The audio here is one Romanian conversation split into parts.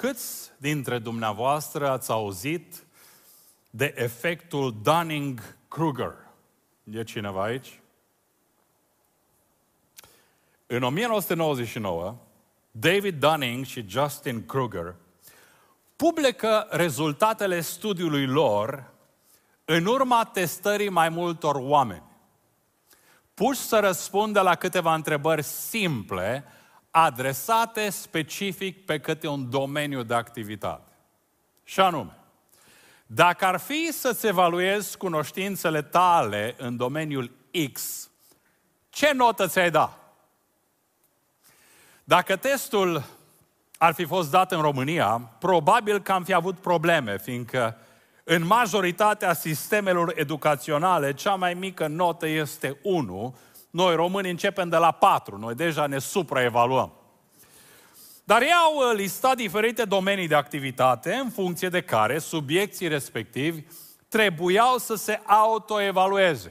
Câți dintre dumneavoastră ați auzit de efectul Dunning-Kruger? E cineva aici? În 1999, David Dunning și Justin Kruger publică rezultatele studiului lor în urma testării mai multor oameni, puși să răspundă la câteva întrebări simple, adresate specific pe câte un domeniu de activitate. Și anume, dacă ar fi să-ți evaluezi cunoștințele tale în domeniul X, ce notă ți-ai da? Dacă testul ar fi fost dat în România, probabil că am fi avut probleme, fiindcă în majoritatea sistemelor educaționale, cea mai mică notă este 1. Noi, românii, începem de la 4. Noi deja ne supraevaluăm. Dar ei au listat diferite domenii de activitate, în funcție de care subiecții respectivi trebuiau să se autoevalueze.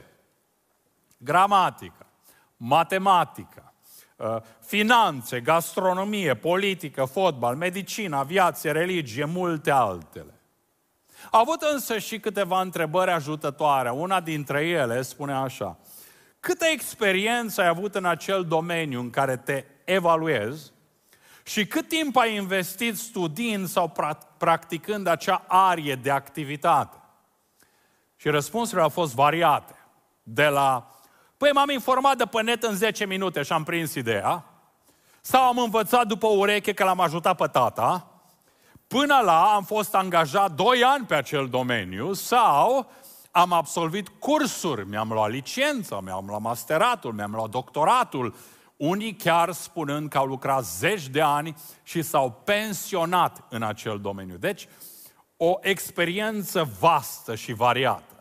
Gramatică, matematică, finanțe, gastronomie, politică, fotbal, medicină, aviație, religie, multe altele. Au avut însă și câteva întrebări ajutătoare. Una dintre ele spune așa: câtă experiență ai avut în acel domeniu în care te evaluezi și cât timp ai investit studiind sau practicând acea arie de activitate? Și răspunsurile au fost variate. De la, păi m-am informat de pe net în 10 minute și am prins ideea, sau am învățat după ureche că l-am ajutat pe tata, până la am fost angajat 2 ani pe acel domeniu, sau am absolvit cursuri, mi-am luat licența, mi-am luat masteratul, mi-am luat doctoratul, unii chiar spunând că au lucrat 10 de ani și s-au pensionat în acel domeniu. Deci, o experiență vastă și variată.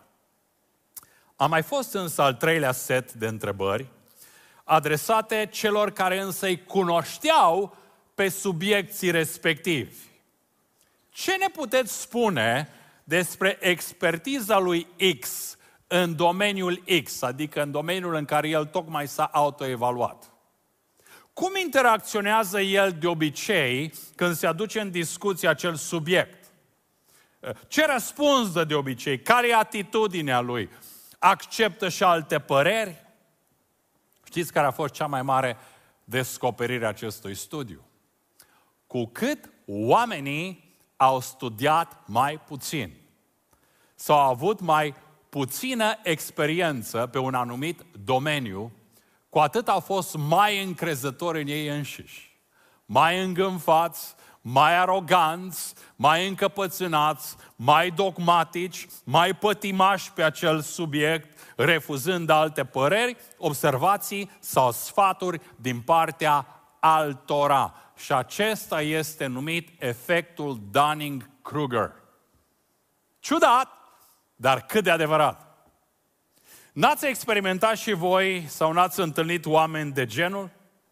A mai fost însă al 3-lea set de întrebări, adresate celor care însă îi cunoșteau pe subiecții respectivi. Ce ne puteți spune despre expertiza lui X în domeniul X, adică în domeniul în care el tocmai s-a autoevaluat? Cum interacționează el de obicei când se aduce în discuție acel subiect? Ce răspuns dă de obicei? Care e atitudinea lui? Acceptă și alte păreri? Știți care a fost cea mai mare descoperire a acestui studiu? Cu cât oamenii au studiat mai puțin sau au avut mai puțină experiență pe un anumit domeniu, cu atât au fost mai încrezători în ei înșiși, mai îngânfați, mai aroganți, mai încăpățânați, mai dogmatici, mai pătimași pe acel subiect, refuzând alte păreri, observații sau sfaturi din partea altora. Și acesta este numit efectul Dunning-Kruger. Ciudat, dar cât de adevărat. N-ați experimentat și voi sau n-ați întâlnit oameni de genul?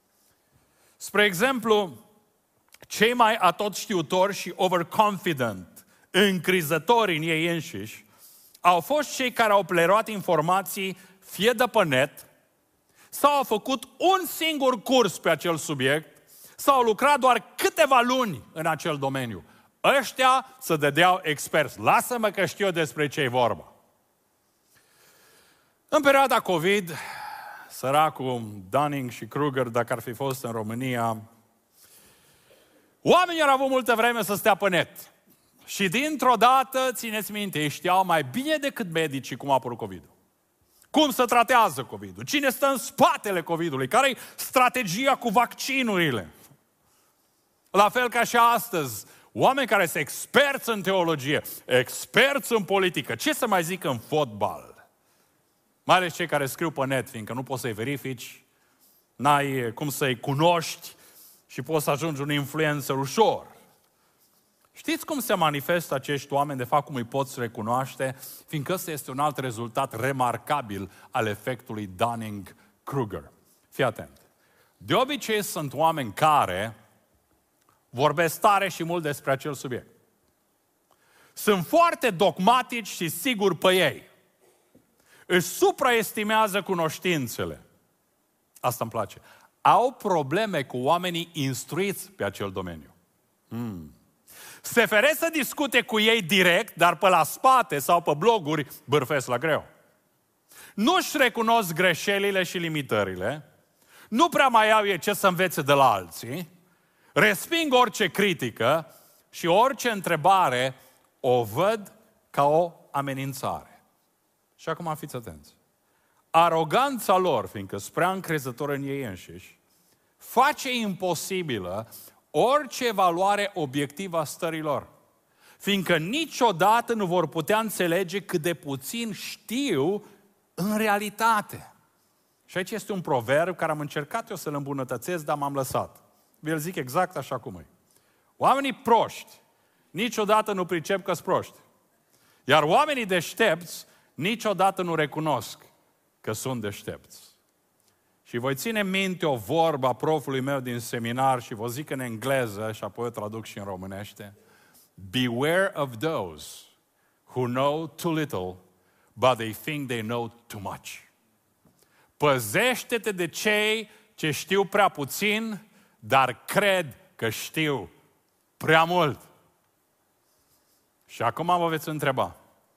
Spre exemplu, cei mai atotștiutori și overconfident, încrizători în ei înșiși, au fost cei care au pleroat informații fie de pe net, sau au făcut un singur curs pe acel subiect, sau au lucrat doar câteva luni în acel domeniu. Ăștia se dădeau experți. Lasă-mă că știu despre ce e vorba. În perioada COVID, săracul Dunning și Kruger, dacă ar fi fost în România, oamenii au avut multă vreme să stea pe net. Și dintr-o dată, țineți minte, ei știau mai bine decât medicii cum a apărut COVID-ul. Cum se tratează COVID-ul? Cine stă în spatele COVID-ului? Care-i strategia cu vaccinurile? La fel ca și astăzi, oameni care sunt experți în teologie, experți în politică, ce să mai zic în fotbal? Mai ales cei care scriu pe net, fiindcă nu poți să-i verifici, n-ai cum să-i cunoști și poți să ajungi un influencer ușor. Știți cum se manifestă acești oameni, de fapt cum îi poți recunoaște? Fiindcă ăsta este un alt rezultat remarcabil al efectului Dunning-Kruger. Fii atent. De obicei sunt oameni care vorbesc tare și mult despre acel subiect. Sunt foarte dogmatici și siguri pe ei. Își supraestimează cunoștințele. Asta îmi place. Au probleme cu oamenii instruiți pe acel domeniu. Se feresc să discute cu ei direct, dar pe la spate sau pe bloguri bârfesc la greu. Nu-și recunosc greșelile și limitările, nu prea mai au ei ce să învețe de la alții, resping orice critică și orice întrebare o văd ca o amenințare. Și acum fiți atenți. Aroganța lor, fiindcă sunt prea încrezători în ei înșiși, face imposibilă orice evaluare obiectivă a stărilor. Fiindcă niciodată nu vor putea înțelege cât de puțin știu în realitate. Și aici este un proverb care am încercat eu să-l îmbunătățesc, dar m-am lăsat. Vi-l zic exact așa cum e. Oamenii proști niciodată nu pricep că-s proști. Iar oamenii deștepți niciodată nu recunosc că sunt deștepți. Și voi ține minte o vorbă a profului meu din seminar și vă zic în engleză și apoi o traduc și în românește. Beware of those who know too little, but they think they know too much. Păzește-te de cei ce știu prea puțin, dar cred că știu prea mult. Și acum vă veți întreba,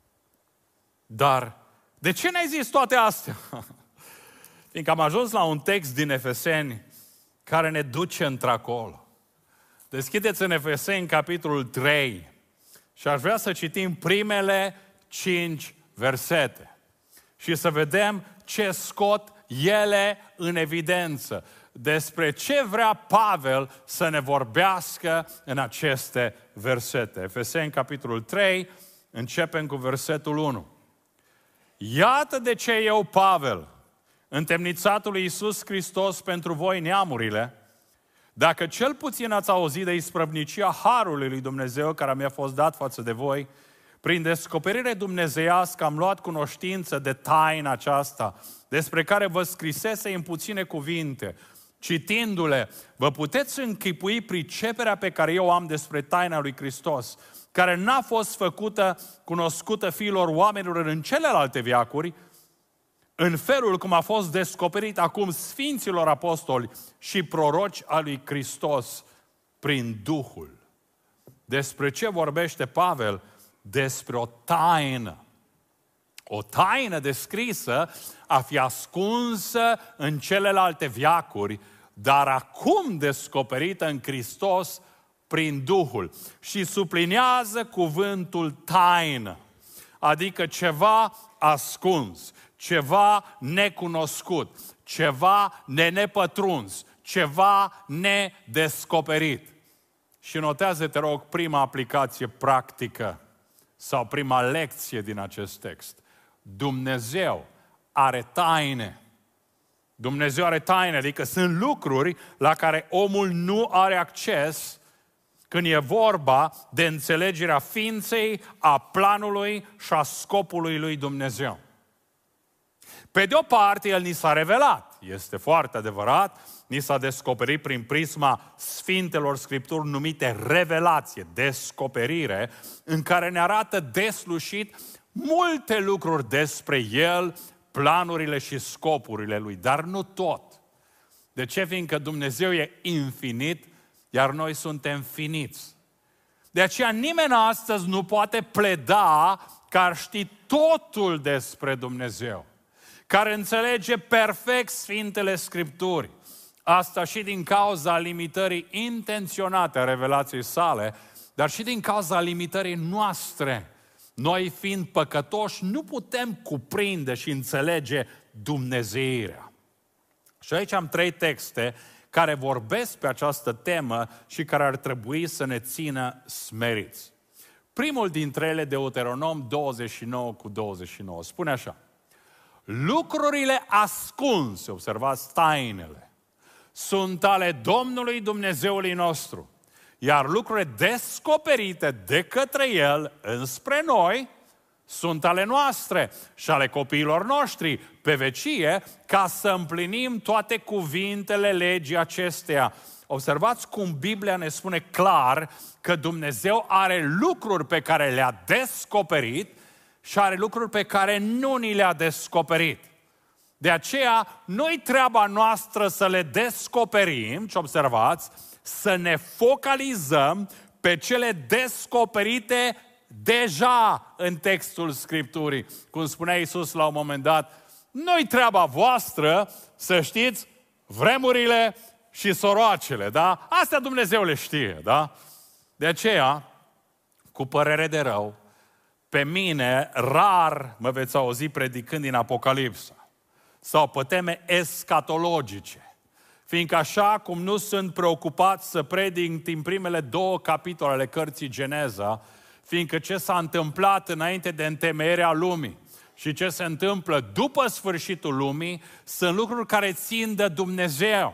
dar de ce n-ai zis toate astea? Fiindcă am ajuns la un text din Efeseni care ne duce într-acolo. Deschideți în Efeseni capitolul 3 și aș vrea să citim primele 5 versete și să vedem ce scot ele în evidență. Despre ce vrea Pavel să ne vorbească în aceste versete. Efeseni capitolul 3, începem cu versetul 1. Iată de ce eu, Pavel, întemnițatul lui Iisus Hristos pentru voi neamurile, dacă cel puțin ați auzit de isprăvnicia harului lui Dumnezeu care mi-a fost dat față de voi, prin descoperire dumnezeiască am luat cunoștință de taina aceasta, despre care vă scrisese în puține cuvinte. Citindu-le, vă puteți închipui priceperea pe care eu am despre taina lui Hristos, care n-a fost făcută cunoscută fiilor oamenilor în celelalte veacuri, în felul cum a fost descoperit acum sfinților apostoli și proroci al lui Hristos prin Duhul. Despre ce vorbește Pavel? Despre o taină. O taină descrisă a fi ascunsă în celelalte veacuri, dar acum descoperită în Hristos prin Duhul. Și sublinează cuvântul taină, adică ceva ascuns, ceva necunoscut, ceva nenepătruns, ceva nedescoperit. Și notează, te rog, prima aplicație practică sau prima lecție din acest text. Dumnezeu are taine. Dumnezeu are taine, adică sunt lucruri la care omul nu are acces când e vorba de înțelegerea ființei, a planului și a scopului lui Dumnezeu. Pe de o parte, El ni s-a revelat. Este foarte adevărat, ni s-a descoperit prin prisma Sfintelor Scripturi numite revelație, descoperire, în care ne arată deslușit multe lucruri despre El, planurile și scopurile Lui, dar nu tot. De ce? Fiindcă Dumnezeu e infinit, iar noi suntem finiți. De aceea nimeni astăzi nu poate pleda că ar ști totul despre Dumnezeu, care înțelege perfect Sfintele Scripturi. Asta și din cauza limitării intenționate a revelației sale, dar și din cauza limitării noastre. Noi, fiind păcătoși, nu putem cuprinde și înțelege dumnezeirea. Și aici am 3 texte care vorbesc pe această temă și care ar trebui să ne țină smeriți. Primul dintre ele, Deuteronom 29:29, spune așa: lucrurile ascunse, observați, tainele, sunt ale Domnului Dumnezeului nostru, iar lucrurile descoperite de către El înspre noi sunt ale noastre și ale copiilor noștri pe vecie, ca să împlinim toate cuvintele legii acesteia. Observați cum Biblia ne spune clar că Dumnezeu are lucruri pe care le-a descoperit și are lucruri pe care nu ni le-a descoperit. De aceea, noi treaba noastră să le descoperim, și observați, să ne focalizăm pe cele descoperite deja în textul Scripturii. Cum spunea Iisus la un moment dat, nu-i treaba voastră să știți vremurile și soroacele, da? Astea Dumnezeu le știe, da? De aceea, cu părere de rău, pe mine rar mă veți auzi predicând din Apocalipsa sau pe teme escatologice. Fiindcă așa cum nu sunt preocupat să predic din primele 2 capitole ale cărții Geneza, fiindcă ce s-a întâmplat înainte de întemeierea lumii și ce se întâmplă după sfârșitul lumii, sunt lucruri care țin de Dumnezeu.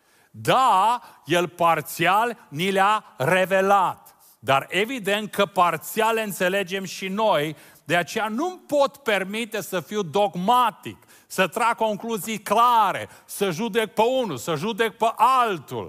Da, El parțial ni le-a revelat, dar evident că parțial le înțelegem și noi, de aceea nu-mi pot permite să fiu dogmatic, să trag concluzii clare, să judec pe unul, să judec pe altul.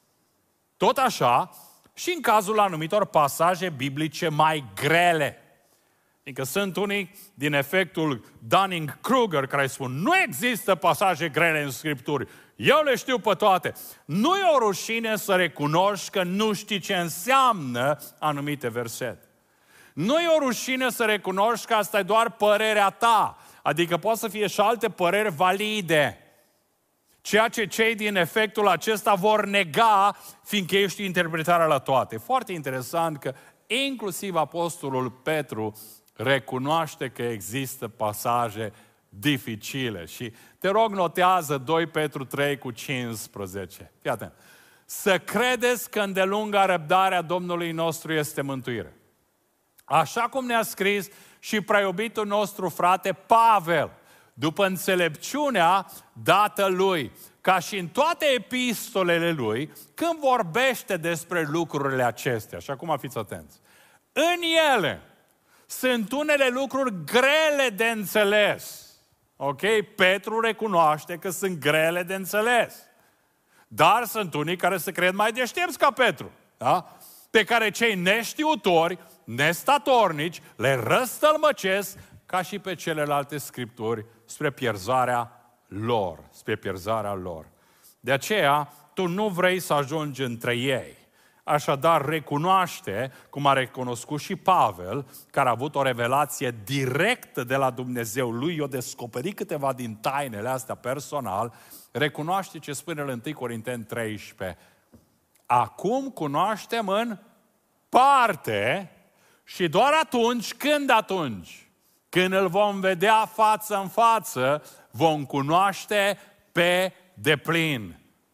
Tot așa, și în cazul anumitor pasaje biblice mai grele. Adică sunt unii din efectul Dunning-Kruger care spun nu există pasaje grele în Scripturi, eu le știu pe toate. Nu e o rușine să recunoști că nu știi ce înseamnă anumite versete. Nu e o rușine să recunoști că asta e doar părerea ta, adică poate să fie și alte păreri valide. Ceea ce cei din efectul acesta vor nega, fiindcă ești interpretarea la toate. Foarte interesant că inclusiv Apostolul Petru recunoaște că există pasaje dificile. Și te rog, notează 2 Petru 3:15. Fii atent. Să credeți că îndelunga răbdarea Domnului nostru este mântuire. Așa cum ne-a scris și preiubitul nostru frate Pavel, după înțelepciunea dată lui, ca și în toate epistolele lui, când vorbește despre lucrurile acestea. Și acum fiți atenți. În ele sunt unele lucruri grele de înțeles. Ok? Petru recunoaște că sunt grele de înțeles. Dar sunt unii care se cred mai deștepți ca Petru. Da? Pe care cei neștiutori, nestatornici, le răstălmăcesc ca și pe celelalte scripturi spre pierzarea lor. Spre pierzarea lor. De aceea, tu nu vrei să ajungi între ei. Așadar, recunoaște, cum a recunoscut și Pavel, care a avut o revelație directă de la Dumnezeu. Lui i-a descoperit câteva din tainele astea personal. Recunoaște ce spune în 1 Corinteni 13. Acum cunoaștem în parte și doar atunci, când îl vom vedea față în față, vom cunoaște pe deplin.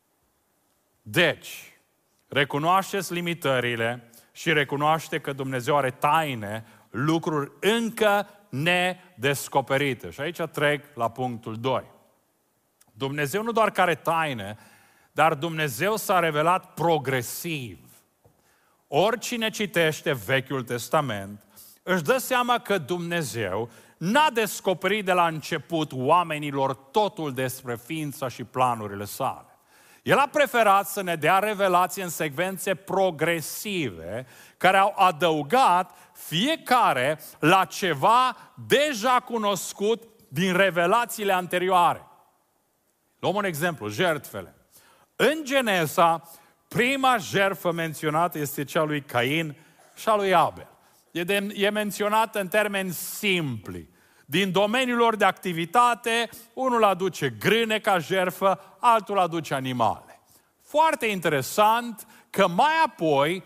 Deci, recunoașteți limitările și recunoaște că Dumnezeu are taine, lucruri încă nedescoperite. Și aici trec la punctul 2. Dumnezeu nu doar că are taine, dar Dumnezeu s-a revelat progresiv. Oricine citește Vechiul Testament își dă seama că Dumnezeu n-a descoperit de la început oamenilor totul despre ființa și planurile sale. El a preferat să ne dea revelații în secvențe progresive care au adăugat fiecare la ceva deja cunoscut din revelațiile anterioare. Luăm un exemplu, jertfele. În Geneza, prima jertfă menționată este cea lui Cain și a lui Abel. E menționată în termeni simpli. Din domeniul lor de activitate, unul aduce grâne ca jertfă, altul aduce animale. Foarte interesant că mai apoi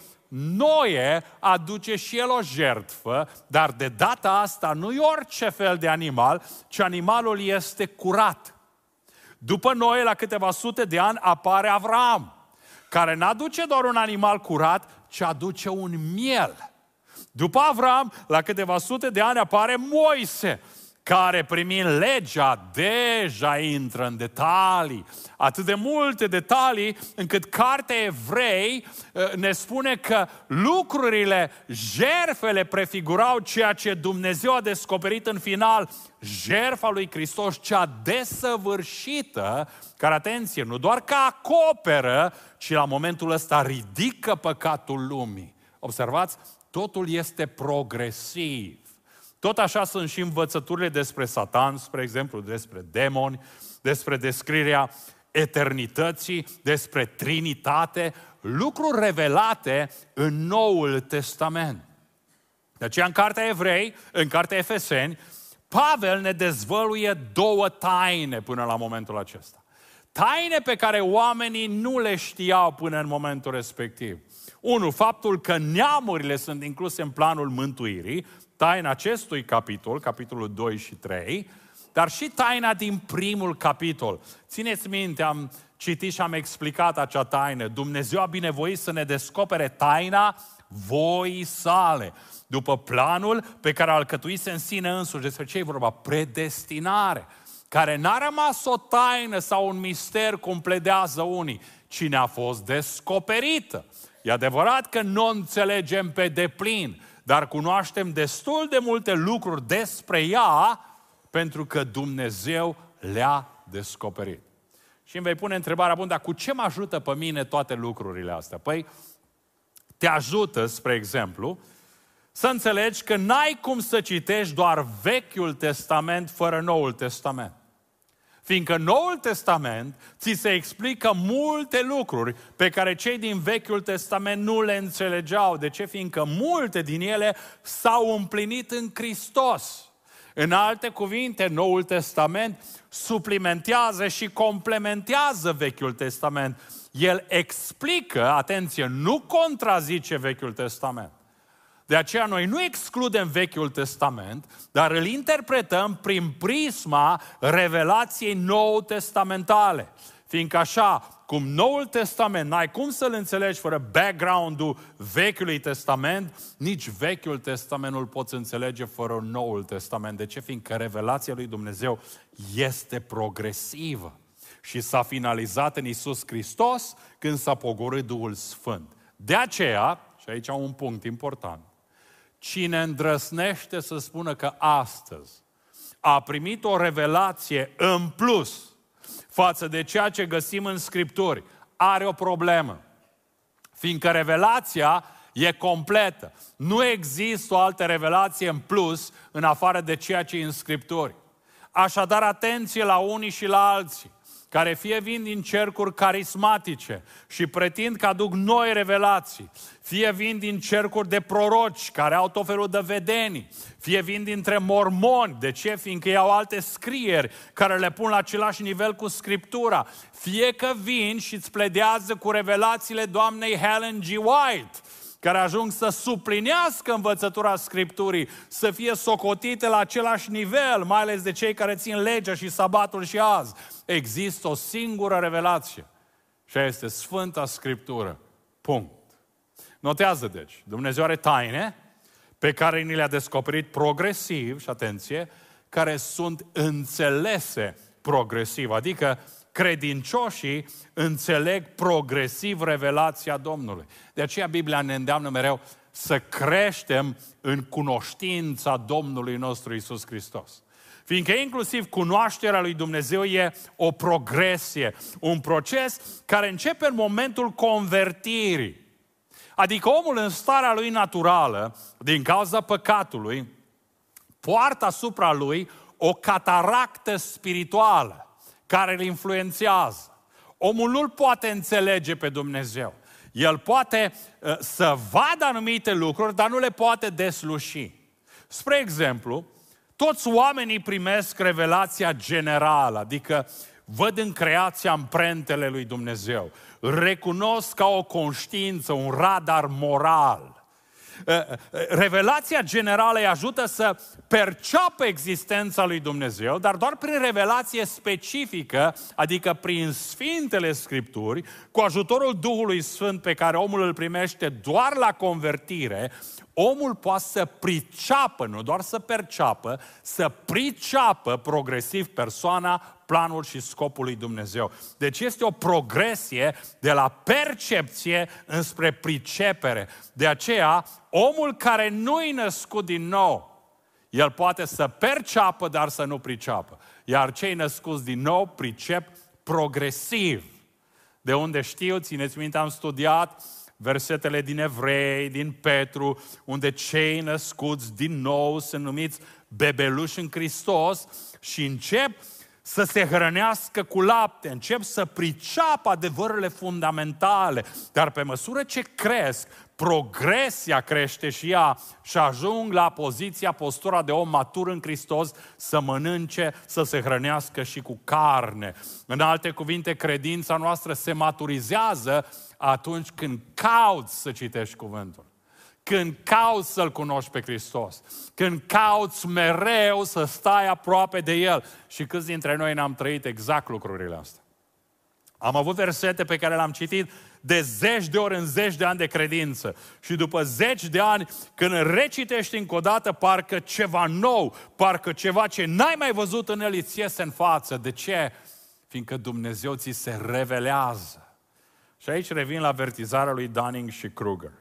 Noe aduce și el o jertfă, dar de data asta nu e orice fel de animal, ci animalul este curat. După Noe, la câteva sute de ani, apare Avram, care n-aduce doar un animal curat, ci aduce un miel. După Avram, la câteva sute de ani, apare Moise, care primind legea deja intră în detalii. Atât de multe detalii încât cartea Evrei ne spune că lucrurile, jertfele prefigurau ceea ce Dumnezeu a descoperit în final, jertfa lui Hristos, cea desăvârșită, care, atenție, nu doar că acoperă, ci la momentul ăsta ridică păcatul lumii. Observați, totul este progresiv. Tot așa sunt și învățăturile despre Satan, spre exemplu, despre demoni, despre descrierea eternității, despre Trinitate. lucruri revelate în Noul Testament. De aceea în Cartea Evrei, în Cartea Efeseni, Pavel ne dezvăluie două taine până la momentul acesta. Taine pe care oamenii nu le știau până în momentul respectiv. Unu, faptul că neamurile sunt incluse în planul mântuirii, taina acestui capitol, capitolul 2 și 3, dar și taina din primul capitol. Țineți minte, am citit și am explicat acea taină. Dumnezeu a binevoit să ne descopere taina voii sale, după planul pe care a alcătuise în sine însuși. Despre ce e vorba? Predestinare, care n-a rămas o taină sau un mister, cum pledează unii, ci ne-a fost descoperită. E adevărat că nu o înțelegem pe deplin, dar cunoaștem destul de multe lucruri despre ea, pentru că Dumnezeu le-a descoperit. Și îmi vei pune întrebarea, bun, dar cu ce mă ajută pe mine toate lucrurile astea? Păi, te ajută, spre exemplu, să înțelegi că n-ai cum să citești doar Vechiul Testament fără Noul Testament. Fiindcă Noul Testament ți se explică multe lucruri pe care cei din Vechiul Testament nu le înțelegeau. De ce? Fiindcă multe din ele s-au împlinit în Hristos. În alte cuvinte, Noul Testament suplimentează și complementează Vechiul Testament. El explică, atenție, nu contrazice Vechiul Testament. De aceea noi nu excludem Vechiul Testament, dar îl interpretăm prin prisma revelației nou-testamentale. Fiindcă așa, cum Noul Testament n-ai cum să-l înțelegi fără background-ul Vechiului Testament, nici Vechiul Testament nu-l poți înțelege fără Noul Testament. De ce? Fiindcă revelația lui Dumnezeu este progresivă și s-a finalizat în Iisus Hristos când s-a pogorât Duhul Sfânt. De aceea, și aici un punct important, cine îndrăsnește să spună că astăzi a primit o revelație în plus față de ceea ce găsim în Scripturi, are o problemă. Fiindcă revelația e completă. Nu există o altă revelație în plus în afară de ceea ce e în Scripturi. Așadar, atenție la unii și la alții, care fie vin din cercuri carismatice și pretind că aduc noi revelații, fie vin din cercuri de proroci care au tot felul de vedenii, fie vin dintre mormoni. De ce? Fiindcă ei au alte scrieri care le pun la același nivel cu Scriptura. Fie că vin și îți pledează cu revelațiile doamnei Helen G. White, care ajung să suplinească învățătura Scripturii, să fie socotite la același nivel, mai ales de cei care țin legea și sabatul și azi. Există o singură revelație și aia este Sfânta Scriptură. Punct. Notează deci, Dumnezeu are taine pe care ni le-a descoperit progresiv, și atenție, care sunt înțelese progresiv, adică credincioșii înțeleg progresiv revelația Domnului. De aceea Biblia ne îndeamnă mereu să creștem în cunoștința Domnului nostru Iisus Hristos. Fiindcă inclusiv cunoașterea lui Dumnezeu e o progresie, un proces care începe în momentul convertirii. Adică omul în starea lui naturală, din cauza păcatului, poartă asupra lui o cataractă spirituală care îl influențează. Omul nu-l poate înțelege pe Dumnezeu. El poate să vadă anumite lucruri, dar nu le poate desluși. Spre exemplu, toți oamenii primesc revelația generală, adică văd în creația amprentele lui Dumnezeu, recunosc ca o conștiință, un radar moral. Revelația generală îi ajută să perceapă existența lui Dumnezeu, dar doar prin revelație specifică, adică prin Sfintele Scripturi, cu ajutorul Duhului Sfânt pe care omul îl primește doar la convertire, omul poate să priceapă, nu doar să perceapă, să priceapă progresiv persoana, planul și scopul lui Dumnezeu. Deci este o progresie de la percepție înspre pricepere. De aceea, omul care nu-i născut din nou, el poate să perceapă, dar să nu priceapă. Iar cei născuți din nou pricep progresiv. De unde știu, țineți minte, am studiat versetele din Evrei, din Petru, unde cei născuți din nou sunt numiți bebeluși în Hristos și încep să se hrănească cu lapte, încep să priceapă adevărurile fundamentale, dar pe măsură ce cresc, progresia crește și ea și ajung la postura de om matur în Hristos să mănânce, să se hrănească și cu carne. În alte cuvinte, credința noastră se maturizează atunci când cauți să citești cuvântul. Când cauți să-L cunoști pe Hristos, când cauți mereu să stai aproape de El. Și câți dintre noi n-am trăit exact lucrurile astea? Am avut versete pe care le-am citit de zeci de ori în zeci de ani de credință. Și după zeci de ani, când recitești încă o dată, parcă ceva nou, parcă ceva ce n-ai mai văzut în El îți iese în față. De ce? Fiindcă Dumnezeu ți se revelează. Și aici revin la avertizarea lui Dunning și Kruger.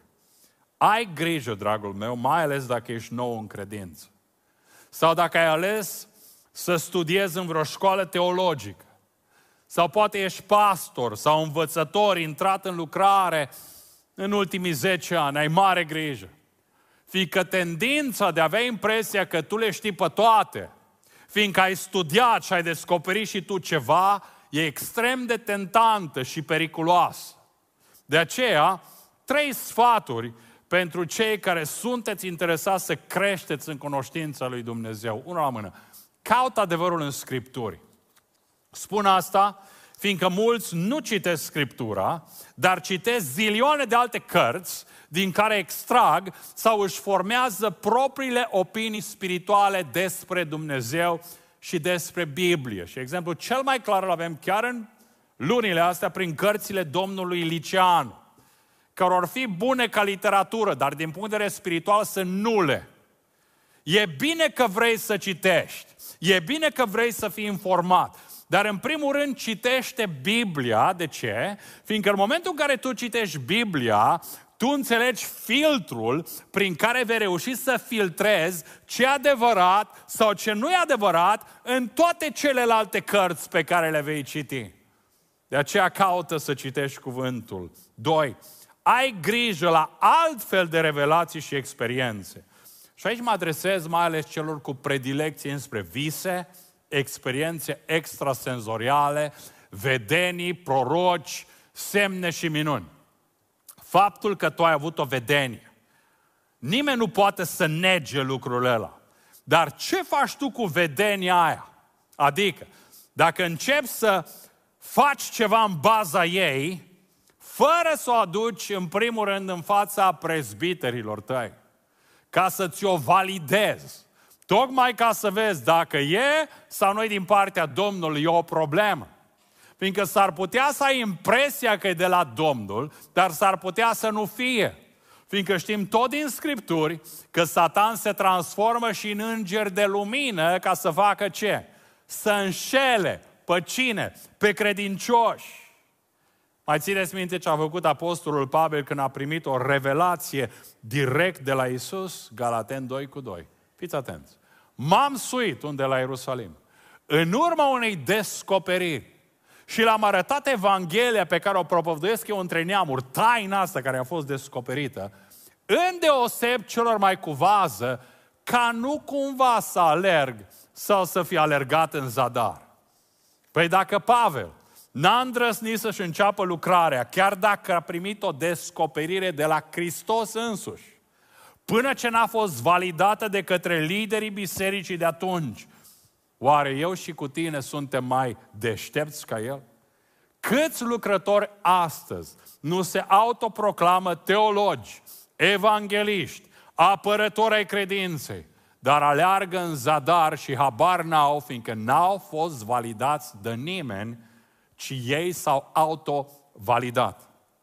Ai grijă, dragul meu, mai ales dacă ești nou în credință. Sau dacă ai ales să studiezi în vreo școală teologică. Sau poate ești pastor sau învățător intrat în lucrare în ultimii 10 ani. Ai mare grijă. Fiindcă tendința de a avea impresia că tu le știi pe toate, fiindcă ai studiat și ai descoperit și tu ceva, e extrem de tentantă și periculoasă. De aceea, 3 sfaturi pentru cei care sunteți interesați să creșteți în cunoștința lui Dumnezeu. Unul la mână. Caută adevărul în Scripturi. Spun asta fiindcă mulți nu citesc Scriptura, dar citesc zilioane de alte cărți din care extrag sau își formează propriile opinii spirituale despre Dumnezeu și despre Biblie. Și exemplu cel mai clar îl avem chiar în lunile astea prin cărțile domnului Liceanu, care ar fi bune ca literatură, dar din punct de vedere spiritual sunt nule. E bine că vrei să citești, e bine că vrei să fii informat, dar în primul rând citește Biblia. De ce? Fiindcă în momentul în care tu citești Biblia, tu înțelegi filtrul prin care vei reuși să filtrezi ce e adevărat sau ce nu e adevărat în toate celelalte cărți pe care le vei citi. De aceea caută să citești cuvântul. 2. Ai grijă la altfel de revelații și experiențe. Și aici mă adresez mai ales celor cu predilecție înspre vise, experiențe extrasenzoriale, vedenii, proroci, semne și minuni. Faptul că tu ai avut o vedenie. Nimeni nu poate să nege lucrul ăla. Dar ce faci tu cu vedenia aia? Adică, dacă începi să faci ceva în baza ei, fără să o aduci în primul rând în fața prezbiterilor tăi, ca să ți-o validezi, tocmai ca să vezi dacă e sau nu e din partea Domnului, e o problemă. Fiindcă s-ar putea să ai impresia că e de la Domnul, dar s-ar putea să nu fie. Fiindcă știm tot din Scripturi că Satan se transformă și în înger de lumină ca să facă ce? Să înșele pe cine? Pe credincioși. Mai țineți minte ce a făcut apostolul Pavel când a primit o revelație direct de la Iisus? Galateni 2:2. Fiți atenți. M-am suit unde la Ierusalim. În urma unei descoperiri și l-am arătat Evanghelia pe care o propovăduiesc eu între neamuri, taina asta care a fost descoperită, îndeoseb celor mai cu vază, ca nu cumva să alerg sau să fie alergat în zadar. Păi dacă Pavel n-a îndrăznit să-și înceapă lucrarea, chiar dacă a primit o descoperire de la Hristos însuși, până ce n-a fost validată de către liderii bisericii de atunci, oare eu și cu tine suntem mai deștepți ca el? Câți lucrători astăzi nu se autoproclamă teologi, evangeliști, apărători ai credinței, dar aleargă în zadar și habar n-au, fiindcă n-au fost validați de nimeni, ci ei s-au autovalidat.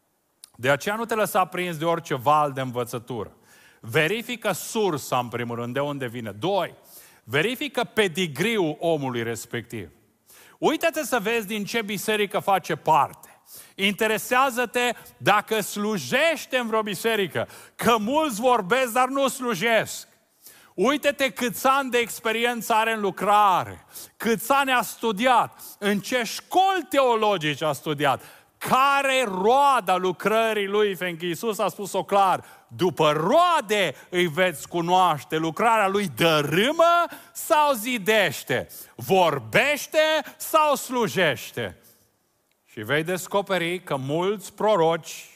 De aceea nu te lăsa prins de orice val de învățătură. Verifică sursa, în primul rând, de unde vine. 2. Verifică pedigriul omului respectiv. Uită-te să vezi din ce biserică face parte. Interesează-te dacă slujește în vreo biserică, că mulți vorbesc, dar nu slujesc. Uită-te câți ani de experiență are în lucrare, câți ani a studiat, în ce școli teologice a studiat, care roada lucrării Lui, fiindcă Iisus a spus-o clar, după roade îi veți cunoaște, lucrarea Lui dărâmă sau zidește, vorbește sau slujește. Și vei descoperi că mulți proroci,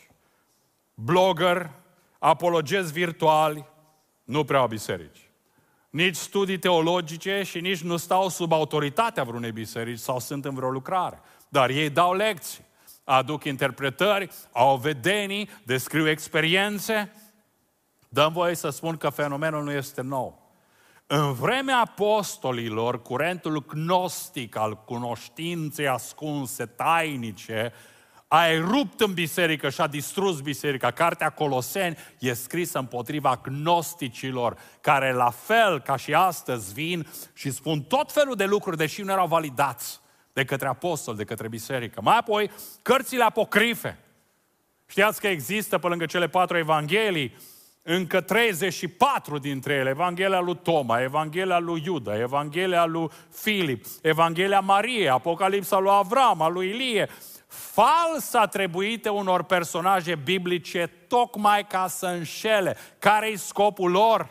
blogger, apologezi virtuali, nu prea au biserici. Nici studii teologice și nici nu stau sub autoritatea vreunei biserici sau sunt în vreo lucrare. Dar ei dau lecții, aduc interpretări, au vedenii, descriu experiențe. Dăm voie să spun că fenomenul nu este nou. În vremea apostolilor, curentul gnostic al cunoștinței ascunse, tainice, a erupt în biserică și a distrus biserica. Cartea Coloseni e scrisă împotriva gnosticilor, care la fel ca și astăzi vin și spun tot felul de lucruri, deși nu erau validați de către apostoli, de către biserică. Mai apoi, cărțile apocrife. Știați că există, pe lângă cele 4 evanghelii, încă 34 dintre ele, Evanghelia lui Toma, Evanghelia lui Iuda, Evanghelia lui Filip, Evanghelia Mariei, Apocalipsa lui Avram, a lui Ilie, fals atribuite unor personaje biblice tocmai ca să înșele. Care-i scopul lor?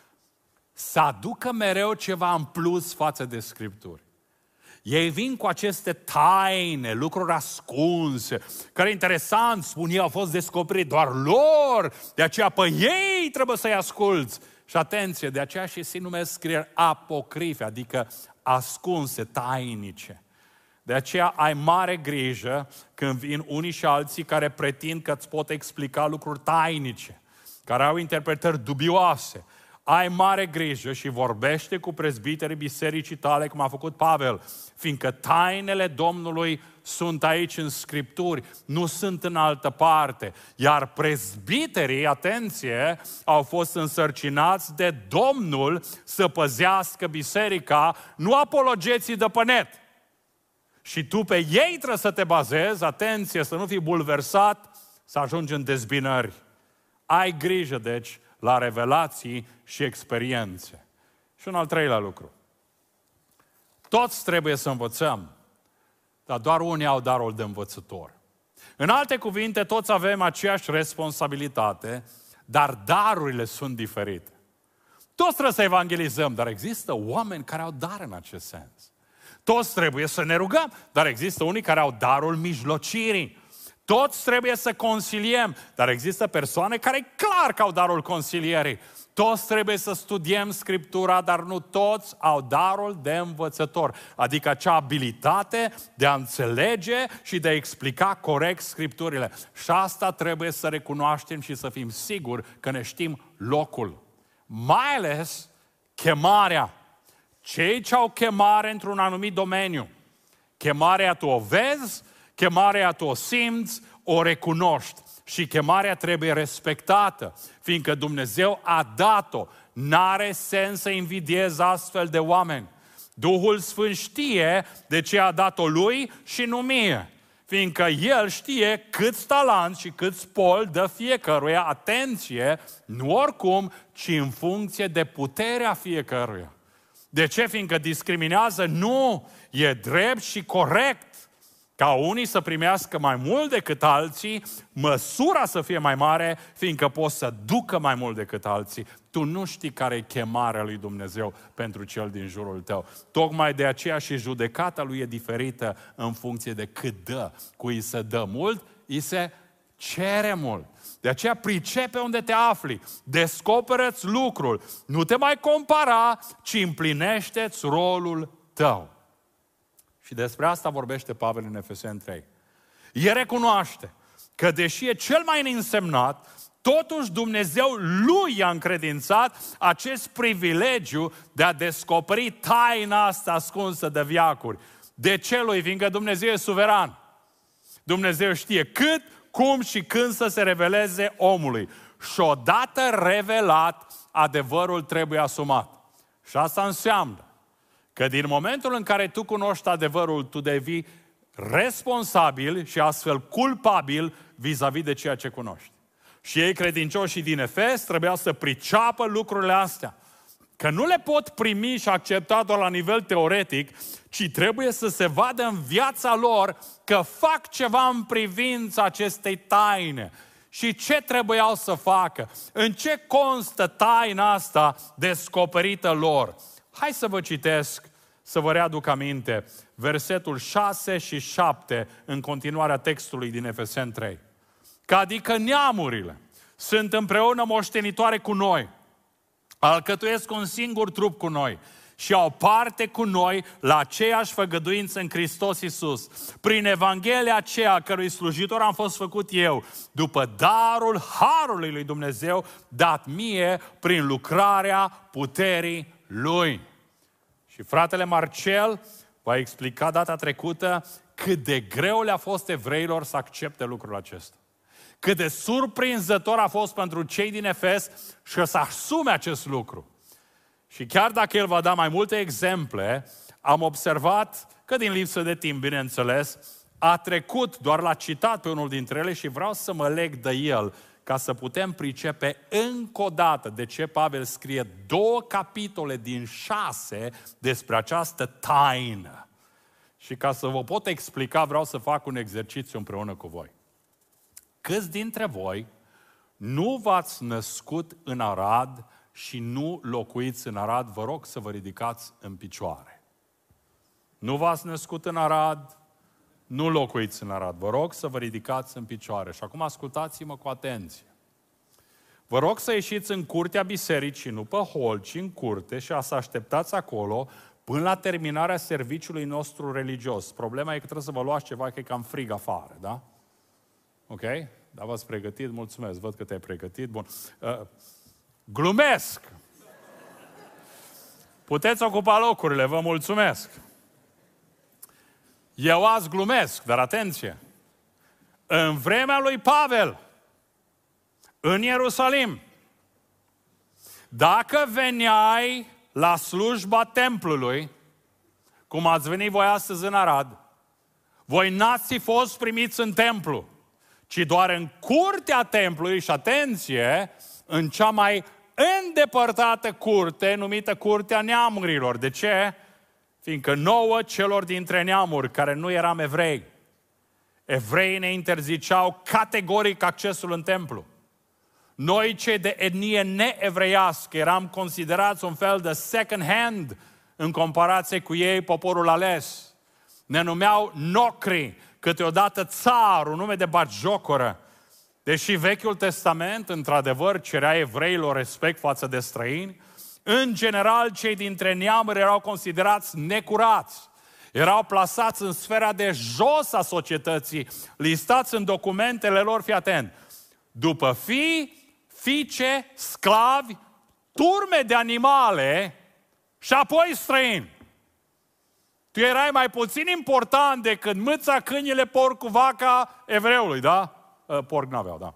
Să aducă mereu ceva în plus față de Scripturi. Ei vin cu aceste taine, lucruri ascunse, care, interesant, spun ei, au fost descoperite doar lor, de aceea pe ei trebuie să-i asculți. Și atenție, de aceea și se numesc scrieri apocrife, adică ascunse, tainice. De aceea ai mare grijă când vin unii și alții care pretind că îți pot explica lucruri tainice, care au interpretări dubioase. Ai mare grijă și vorbește cu prezbiterii bisericii tale, cum a făcut Pavel, fiindcă tainele Domnului sunt aici în Scripturi, nu sunt în altă parte. Iar prezbiterii, atenție, au fost însărcinați de Domnul să păzească biserica, nu apologeții de pe net. Și tu pe ei trebuie să te bazezi, atenție, să nu fii bulversat, să ajungi în dezbinări. Ai grijă, deci, la revelații și experiențe. Și un al treilea lucru. Toți trebuie să învățăm, dar doar unii au darul de învățător. În alte cuvinte, toți avem aceeași responsabilitate, dar darurile sunt diferite. Toți trebuie să evangelizăm, dar există oameni care au dar în acest sens. Toți trebuie să ne rugăm, dar există unii care au darul mijlocirii. Toți trebuie să consiliem, dar există persoane care e clar că au darul consilierii. Toți trebuie să studiem Scriptura, dar nu toți au darul de învățător, adică acea abilitate de a înțelege și de a explica corect Scripturile. Și asta trebuie să recunoaștem și să fim siguri că ne știm locul. Mai ales chemarea. Cei ce au chemare într-un anumit domeniu. Chemarea tu o vezi, chemarea tu o simți, o recunoști. Și chemarea trebuie respectată, fiindcă Dumnezeu a dat-o. N-are sens să invidiezi astfel de oameni. Duhul Sfânt știe de ce a dat-o lui și nu mie. Fiindcă El știe câți talanți și câți pol dă fiecăruia, atenție, nu oricum, ci în funcție de puterea fiecăruia. De ce? Fiindcă discriminează? Nu, e drept și corect ca unii să primească mai mult decât alții, măsura să fie mai mare, fiindcă poți să ducă mai mult decât alții. Tu nu știi care e chemarea lui Dumnezeu pentru cel din jurul tău. Tocmai de aceea și judecata lui e diferită în funcție de cât dă. Cui se dă mult, îi se cere mult. De aceea pricepe unde te afli, descoperă-ți lucrul, nu te mai compara, ci împlinește-ți rolul tău. Și despre asta vorbește Pavel în Efeseni 3. El recunoaște că deși e cel mai însemnat, totuși Dumnezeu lui i-a încredințat acest privilegiu de a descoperi taina asta ascunsă de veacuri. De ce lui? Fiindcă Dumnezeu e suveran. Dumnezeu știe cât, cum și când să se reveleze omului. Și odată revelat, adevărul trebuie asumat. Și asta înseamnă că din momentul în care tu cunoști adevărul, tu devii responsabil și astfel culpabil vis-a-vis de ceea ce cunoști. Și ei credincioși din Efes trebuiau să priceapă lucrurile astea. că nu le pot primi și accepta doar la nivel teoretic, ci trebuie să se vadă în viața lor că fac ceva în privința acestei taine. Și ce trebuiau să facă? În ce constă taina asta descoperită lor? Hai să vă citesc, să vă readuc aminte, versetul 6 și 7 în continuarea textului din Efeseni 3. Că adică neamurile sunt împreună moștenitoare cu noi, alcătuiesc un singur trup cu noi și au parte cu noi la aceeași făgăduință în Hristos Iisus. Prin Evanghelia aceea cărui slujitor am fost făcut eu, după darul harului lui Dumnezeu dat mie prin lucrarea puterii Lui. Și fratele Marcel v-a explicat data trecută cât de greu le-a fost evreilor să accepte lucrul acesta. Cât de surprinzător a fost pentru cei din Efes și să asume acest lucru. Și chiar dacă el va da mai multe exemple, am observat că din lipsă de timp, bineînțeles, a trecut, doar l-a citat pe unul dintre ele și vreau să mă leg de el ca să putem pricepe încă o dată de ce Pavel scrie 2 capitole din 6 despre această taină. Și ca să vă pot explica, vreau să fac un exercițiu împreună cu voi. Câți dintre voi nu v-ați născut în Arad și nu locuiți în Arad? Vă rog să vă ridicați în picioare. Nu v-ați născut în Arad, nu locuiți în Arad. Vă rog să vă ridicați în picioare. Și acum ascultați-mă cu atenție. Vă rog să ieșiți în curtea bisericii, nu pe hol, ci în curte și să așteptați acolo până la terminarea serviciului nostru religios. Problema e că trebuie să vă luați ceva, că e cam frig afară, da? Ok? Da, v-ați pregătit? Mulțumesc. Văd că te-ai pregătit. Bun. Glumesc! Puteți ocupa locurile, vă mulțumesc. Eu azi glumesc, dar atenție! În vremea lui Pavel, în Ierusalim, dacă veneai la slujba templului, cum ați venit voi astăzi în Arad, voi n-ați fi fost primiți în templu, ci doar în curtea templului și, atenție, în cea mai îndepărtată curte, numită Curtea Neamurilor. De ce? Fiindcă nouă celor dintre neamuri care nu eram evrei, evreii ne interziceau categoric accesul în templu. Noi, cei de etnie neevreiască, eram considerați un fel de second hand în comparație cu ei, poporul ales. Ne numeau nocri, câteodată țar, un nume de batjocoră. Deși Vechiul Testament, într-adevăr, cerea evreilor respect față de străini, în general, cei dintre neamuri erau considerați necurați. Erau plasați în sfera de jos a societății, listați în documentele lor, fii atent, după fii, fiice, sclavi, turme de animale și apoi străini. Tu erai mai puțin important decât mâța, câinile, porcul, vaca evreului, da? Porc n-aveau, da.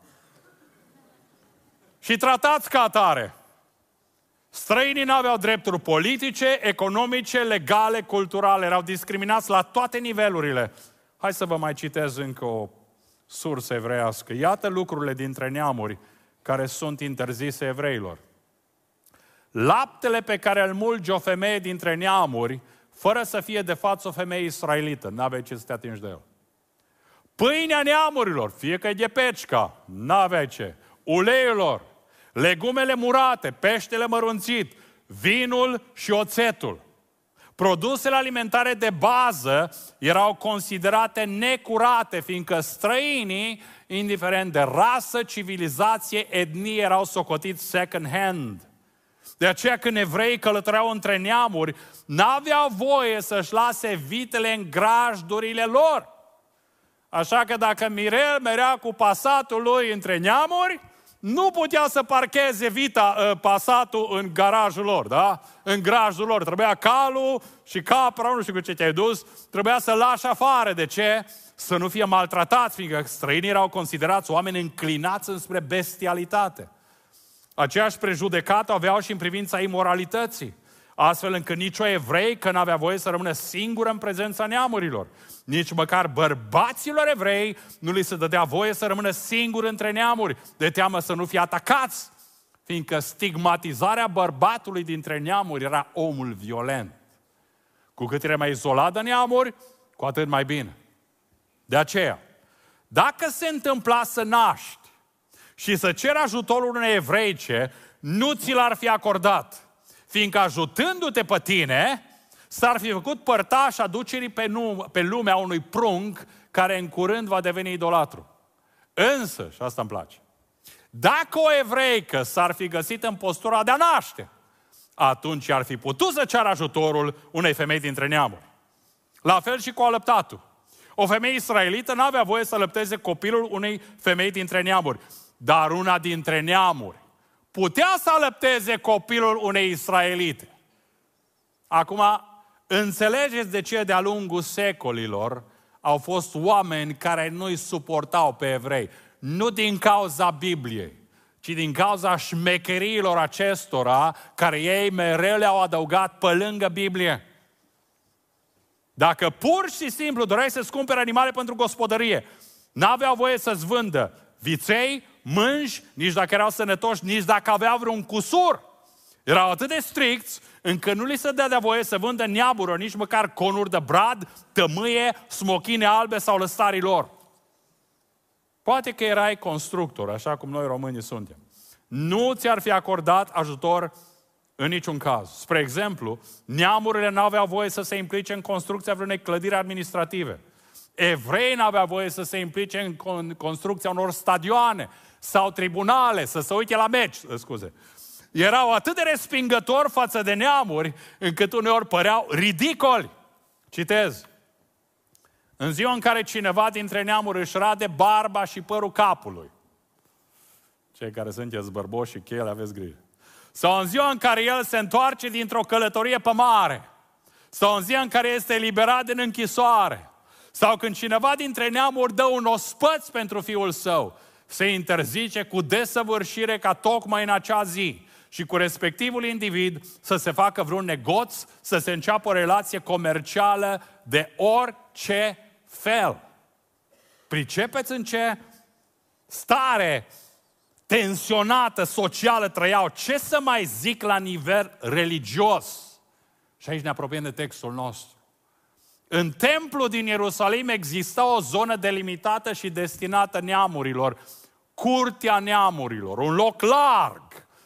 Și tratați ca atare. Străinii n-aveau drepturi politice, economice, legale, culturale. Erau discriminați la toate nivelurile. Hai să vă mai citez încă o sursă evreiască. Iată lucrurile dintre neamuri care sunt interzise evreilor. Laptele pe care îl mulge o femeie dintre neamuri, fără să fie de față o femeie israelită, n-aveai ce să te atingi de el. Pâinea neamurilor, fie că e de pecica, n-aveai ce. Uleiul lor, legumele murate, peștele mărunțit, vinul și oțetul. Produsele alimentare de bază erau considerate necurate, fiindcă străinii, indiferent de rasă, civilizație, etnie, erau socotiți second hand. De aceea când evreii călătoreau între neamuri, n-aveau voie să-și lase vitele în grajdurile lor. Așa că dacă Mirel merea cu Passatul lui între neamuri, nu putea să parcheze Passatul în garajul lor, da? În grajdul lor. Trebuia calul și capra, nu știu cu ce te-ai dus, trebuia să lași afară. De ce? Să nu fie maltratați, fiindcă străinii erau considerați oameni înclinați înspre bestialitate. Aceeași prejudecată aveau și în privința imoralității, astfel încât nicio evrei că n-avea voie să rămână singură în prezența neamurilor. Nici măcar bărbaților evrei nu li se dădea voie să rămână singuri între neamuri, de teamă să nu fie atacați Fiindcă stigmatizarea bărbatului dintre neamuri era omul violent. Cu cât era mai izolat de neamuri, cu atât mai bine. De aceea, dacă se întâmpla să naști și să ceri ajutorul unei evreice, nu ți l-ar fi acordat. Fiindcă ajutându-te pe tine, s-ar fi făcut părtaș aducerii pe lumea unui prunc care în curând va deveni idolatru. Însă, și asta îmi place, dacă o evreică s-ar fi găsit în postura de a naște, atunci ar fi putut să ceară ajutorul unei femei dintre neamuri. La fel și cu alăptatul. O femeie israelită n-avea voie să alăpteze copilul unei femei dintre neamuri, dar una dintre neamuri putea să alăpteze copilul unei israelite. Acum, înțelegeți de ce de-a lungul secolilor au fost oameni care nu-i suportau pe evrei. Nu din cauza Bibliei, ci din cauza șmecheriilor acestora, care ei mereu le-au adăugat pe lângă Biblie. Dacă pur și simplu doreai să-ți cumperi animale pentru gospodărie, n-aveau voie să-ți vândă viței, mânji, nici dacă erau sănătoși, nici dacă aveau vreun cusur. Erau atât de stricți încât nu li se dădea voie să vândă neamuri, nici măcar conuri de brad, tămâie, smochine albe sau lăstarii lor. Poate că erai constructor, așa cum noi românii suntem. Nu ți-ar fi acordat ajutor în niciun caz. Spre exemplu, neamurile n-aveau voie să se implice în construcția vreunei clădiri administrative. Evreii n-aveau voie să se implice în construcția unor stadioane sau tribunale, să se uite la meci, scuze. Erau atât de respingători față de neamuri, încât uneori păreau ridicoli. Citez. În ziua în care cineva dintre neamuri își rade barba și părul capului. Cei care sunteți bărboși și cheile, aveți grijă. Sau în ziua în care el se întoarce dintr-o călătorie pe mare. Sau în ziua în care este eliberat din închisoare. Sau când cineva dintre neamuri dă un ospăț pentru fiul său, se interzice cu desăvârșire ca tocmai în acea zi și cu respectivul individ să se facă vreun negoț, să se înceapă o relație comercială de orice fel. Pricepeți în ce stare tensionată socială trăiau? Ce să mai zic la nivel religios? Și aici ne apropiem de textul nostru. În templu din Ierusalim exista o zonă delimitată și destinată neamurilor, curtea neamurilor, un loc larg,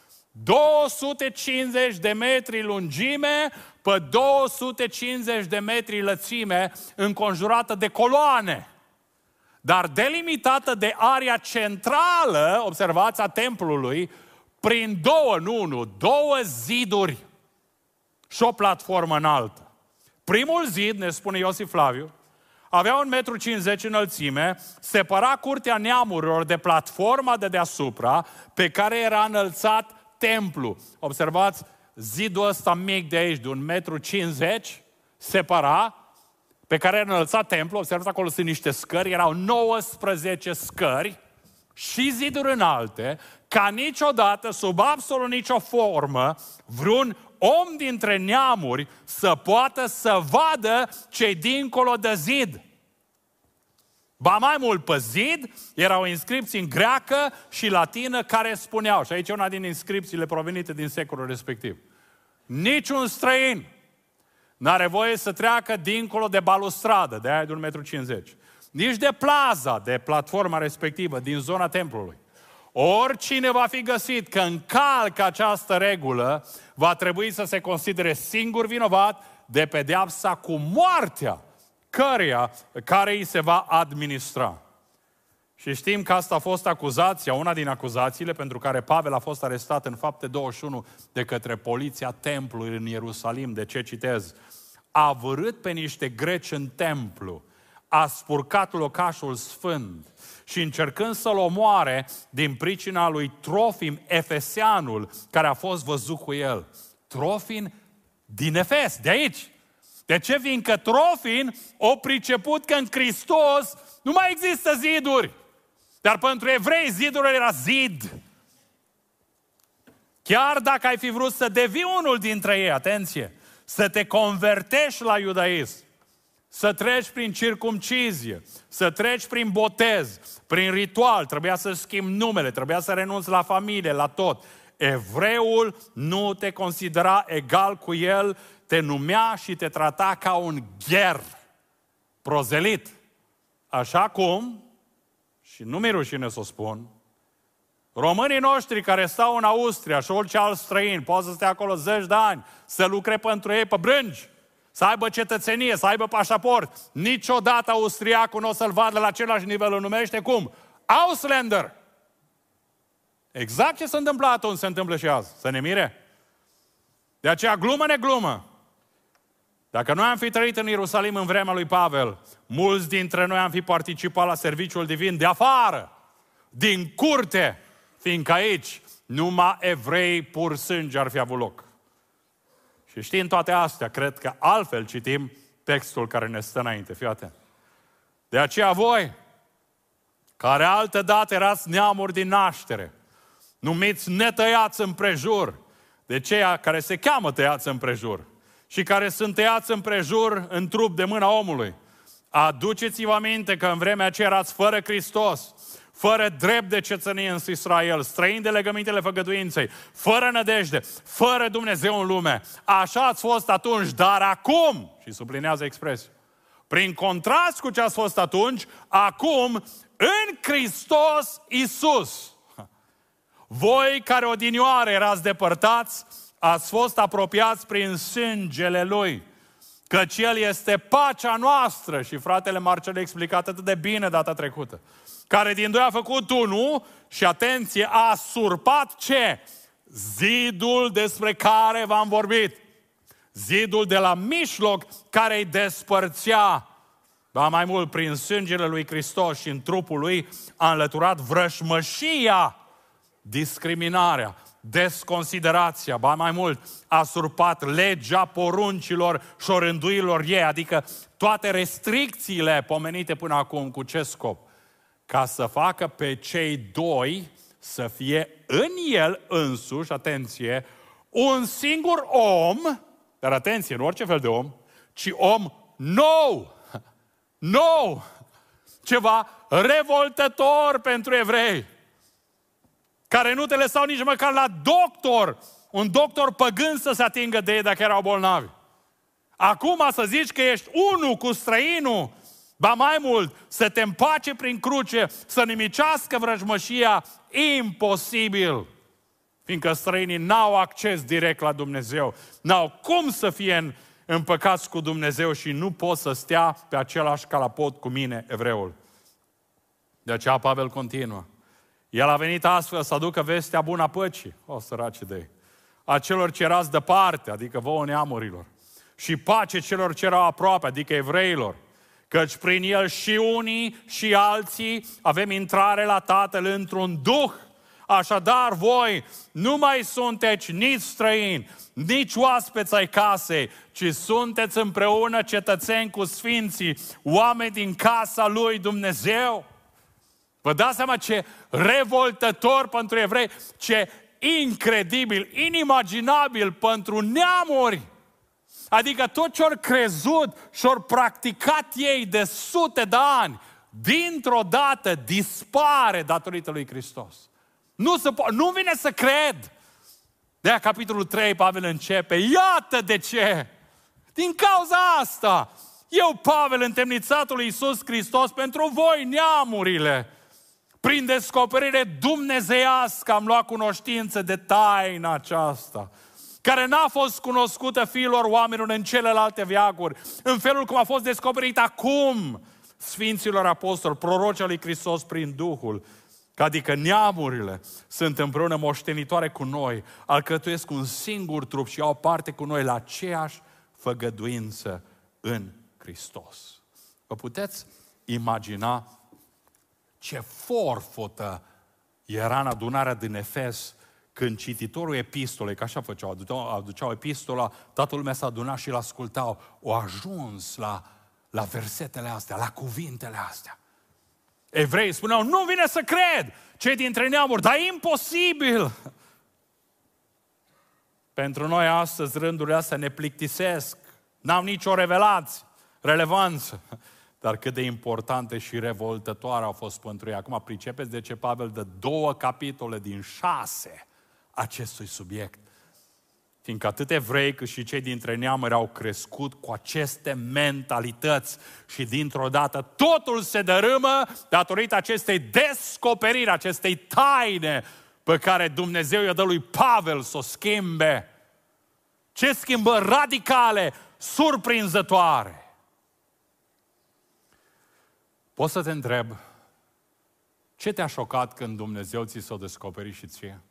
250 de metri lungime pe 250 de metri lățime, înconjurată de coloane, dar delimitată de area centrală, observați, a templului, prin două ziduri și o platformă înaltă. Primul zid, ne spune Iosif Flaviu, avea 1,50 m înălțime, separa curtea neamurilor de platforma de deasupra pe care era înălțat templu. Observați, zidul ăsta mic de aici, de 1,50 m, separa, pe care era înălțat templu. Observați, acolo sunt niște scări, erau 19 scări și ziduri înalte, ca niciodată, sub absolut nicio formă, vreun om dintre neamuri să poată să vadă ce-i dincolo de zid. Ba mai mult, pe zid erau inscripții în greacă și latină care spuneau, și aici e una din inscripțiile provenite din secolul respectiv, niciun străin n-are voie să treacă dincolo de balustradă, de aia de 1,50 m, nici de plaza, de platforma respectivă, din zona templului. Oricine va fi găsit că încalcă această regulă, va trebui să se considere singur vinovat de pedeapsa cu moartea care îi se va administra. Și știm că asta a fost acuzația, una din acuzațiile pentru care Pavel a fost arestat în Fapte 21 de către poliția templului în Ierusalim. De ce citez? A vârât pe niște greci în templu, a spurcat locașul sfânt și încercând să-l omoare din pricina lui Trofim, Efeseanul, care a fost văzut cu el. Trofim din Efes, de aici. De ce? Fiindcă Trofim a priceput că în Hristos nu mai există ziduri. Dar pentru evrei zidul era zid. Chiar dacă ai fi vrut să devii unul dintre ei, atenție, să te convertești la iudaism, să treci prin circumcizie, să treci prin botez, prin ritual, trebuia să schimbi numele, trebuia să renunți la familie, la tot. Evreul nu te considera egal cu el, te numea și te trata ca un gher, prozelit. Așa cum, și nu mi-e rușine să o spun, românii noștri care stau în Austria și orice alt străin poate să stea acolo 10 de ani, să lucre pentru ei pe brânci, să aibă cetățenie, să aibă pașaport. Niciodată austriacul nu o să-l vadă la același nivel, îl numește cum? Ausländer. Exact ce se întâmplă atunci, se întâmplă și azi. Să ne mire? De aceea, glumă neglumă. Dacă noi am fi trăit în Ierusalim în vremea lui Pavel, mulți dintre noi am fi participat la serviciul divin de afară, din curte, fiindcă aici numai evrei pur sânge ar fi avut loc. Și știind toate astea, cred că altfel citim textul care ne stă înainte. Fii atent. De aceea voi, care altădată erați neamuri din naștere, numiți netăiați împrejur, de ceea care se cheamă tăiați împrejur și care sunt tăiați împrejur în trup de mâna omului. Aduceți-vă aminte că în vremea aceea erați fără Hristos, fără drept de cetățenie în Israel, străini de legămintele făgăduinței, fără nădejde, fără Dumnezeu în lume. Așa ați fost atunci, dar acum, și sublinează expresia, prin contrast cu ce ați fost atunci, acum, în Hristos Iisus, voi care odinioară erați depărtați, ați fost apropiați prin sângele Lui, căci El este pacea noastră, și fratele Marcel a explicat atât de bine data trecută, care din doi a făcut unul și, atenție, a surpat ce? Zidul despre care v-am vorbit. Zidul de la mijloc care îi despărțea. Ba mai mult, prin sângele lui Hristos și în trupul Lui a înlăturat vrășmășia, discriminarea, desconsiderația, ba mai mult, a surpat legea poruncilor și orânduirilor ei, adică toate restricțiile pomenite până acum. Cu ce scop? Ca să facă pe cei doi să fie în el însuși, atenție, un singur om, dar atenție, nu orice fel de om, ci om nou, nou, ceva revoltător pentru evrei, care nu te lăsau nici măcar la doctor, un doctor păgân să se atingă de ei dacă erau bolnavi. Acum să zici că ești unul cu străinul, ba mai mult, să te împace prin cruce, să nimicească vrăjmășia, imposibil. Fiindcă străinii n-au acces direct la Dumnezeu, n-au cum să fie împăcați cu Dumnezeu și nu pot să stea pe același calapot cu mine, evreul. De aceea Pavel continuă. El a venit astfel să aducă vestea bună a păcii, o săraci de ei, a celor ce erați departe, adică vouă neamurilor, și pace celor ce erau aproape, adică evreilor, căci prin el și unii și alții avem intrare la Tatăl într-un duh. Așadar voi nu mai sunteți nici străini, nici oaspeți ai casei, ci sunteți împreună cetățeni cu sfinții, oameni din casa lui Dumnezeu. Vă dați seama ce revoltător pentru evrei, ce incredibil, inimaginabil pentru neamuri. Adică tot ce-au crezut și-au practicat ei de sute de ani, dintr-o dată dispare datorită lui Hristos. Nu vine să cred. De-aia capitolul 3 Pavel începe, iată de ce. Din cauza asta, eu, Pavel, întemnițatul lui Iisus Hristos, pentru voi neamurile, prin descoperire dumnezeiască am luat cunoștință de taina aceasta, care n-a fost cunoscută fiilor oamenilor în celelalte veacuri, în felul cum a fost descoperit acum Sfinților Apostoli, prorocii lui Hristos prin Duhul, adică neamurile sunt împreună moștenitoare cu noi, alcătuiesc un singur trup și au parte cu noi la aceeași făgăduință în Hristos. Vă puteți imagina ce forfotă era în adunarea din Efes când cititorul epistolei, că așa făceau, aduceau epistola, toată lumea s-a adunat și l-ascultau, au ajuns la versetele astea, la cuvintele astea. Evreii spuneau, nu vine să cred, cei dintre neamuri, dar e imposibil. Pentru noi astăzi rândurile astea ne plictisesc, n-au nicio relevanță. Dar cât de importante și revoltătoare au fost pentru ei. Acum pricepeți de ce Pavel dă 2 capitole din 6 acestui subiect. Fiindcă atât evrei cât și cei dintre neamuri au crescut cu aceste mentalități și dintr-o dată totul se dărâmă datorită acestei descoperiri, acestei taine pe care Dumnezeu i-a dat lui Pavel să o schimbe. Ce schimbări radicale, surprinzătoare! Pot să te întreb, ce te-a șocat când Dumnezeu ți s-a descoperit și ție?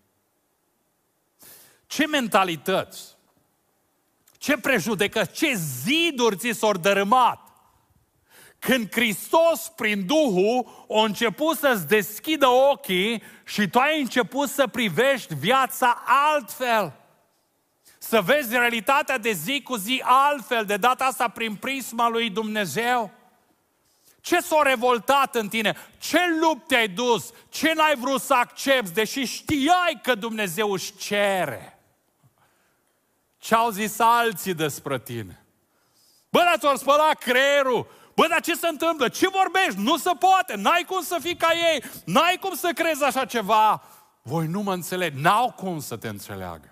Ce mentalități, ce prejudecăți, ce ziduri ți s-au dărâmat când Hristos, prin Duhul, a început să-ți deschidă ochii și tu ai început să privești viața altfel. Să vezi realitatea de zi cu zi altfel, de data asta prin prisma lui Dumnezeu. Ce s-a revoltat în tine? Ce lupte ai dus? Ce n-ai vrut să accepți, deși știai că Dumnezeu își cere? Ce au zis alții despre tine? Bă, dar ți-au spălat creierul. Bă, dar ce se întâmplă? Ce vorbești? Nu se poate. N-ai cum să fii ca ei. N-ai cum să crezi așa ceva. Voi nu mă înțelegi. N-au cum să te înțeleagă.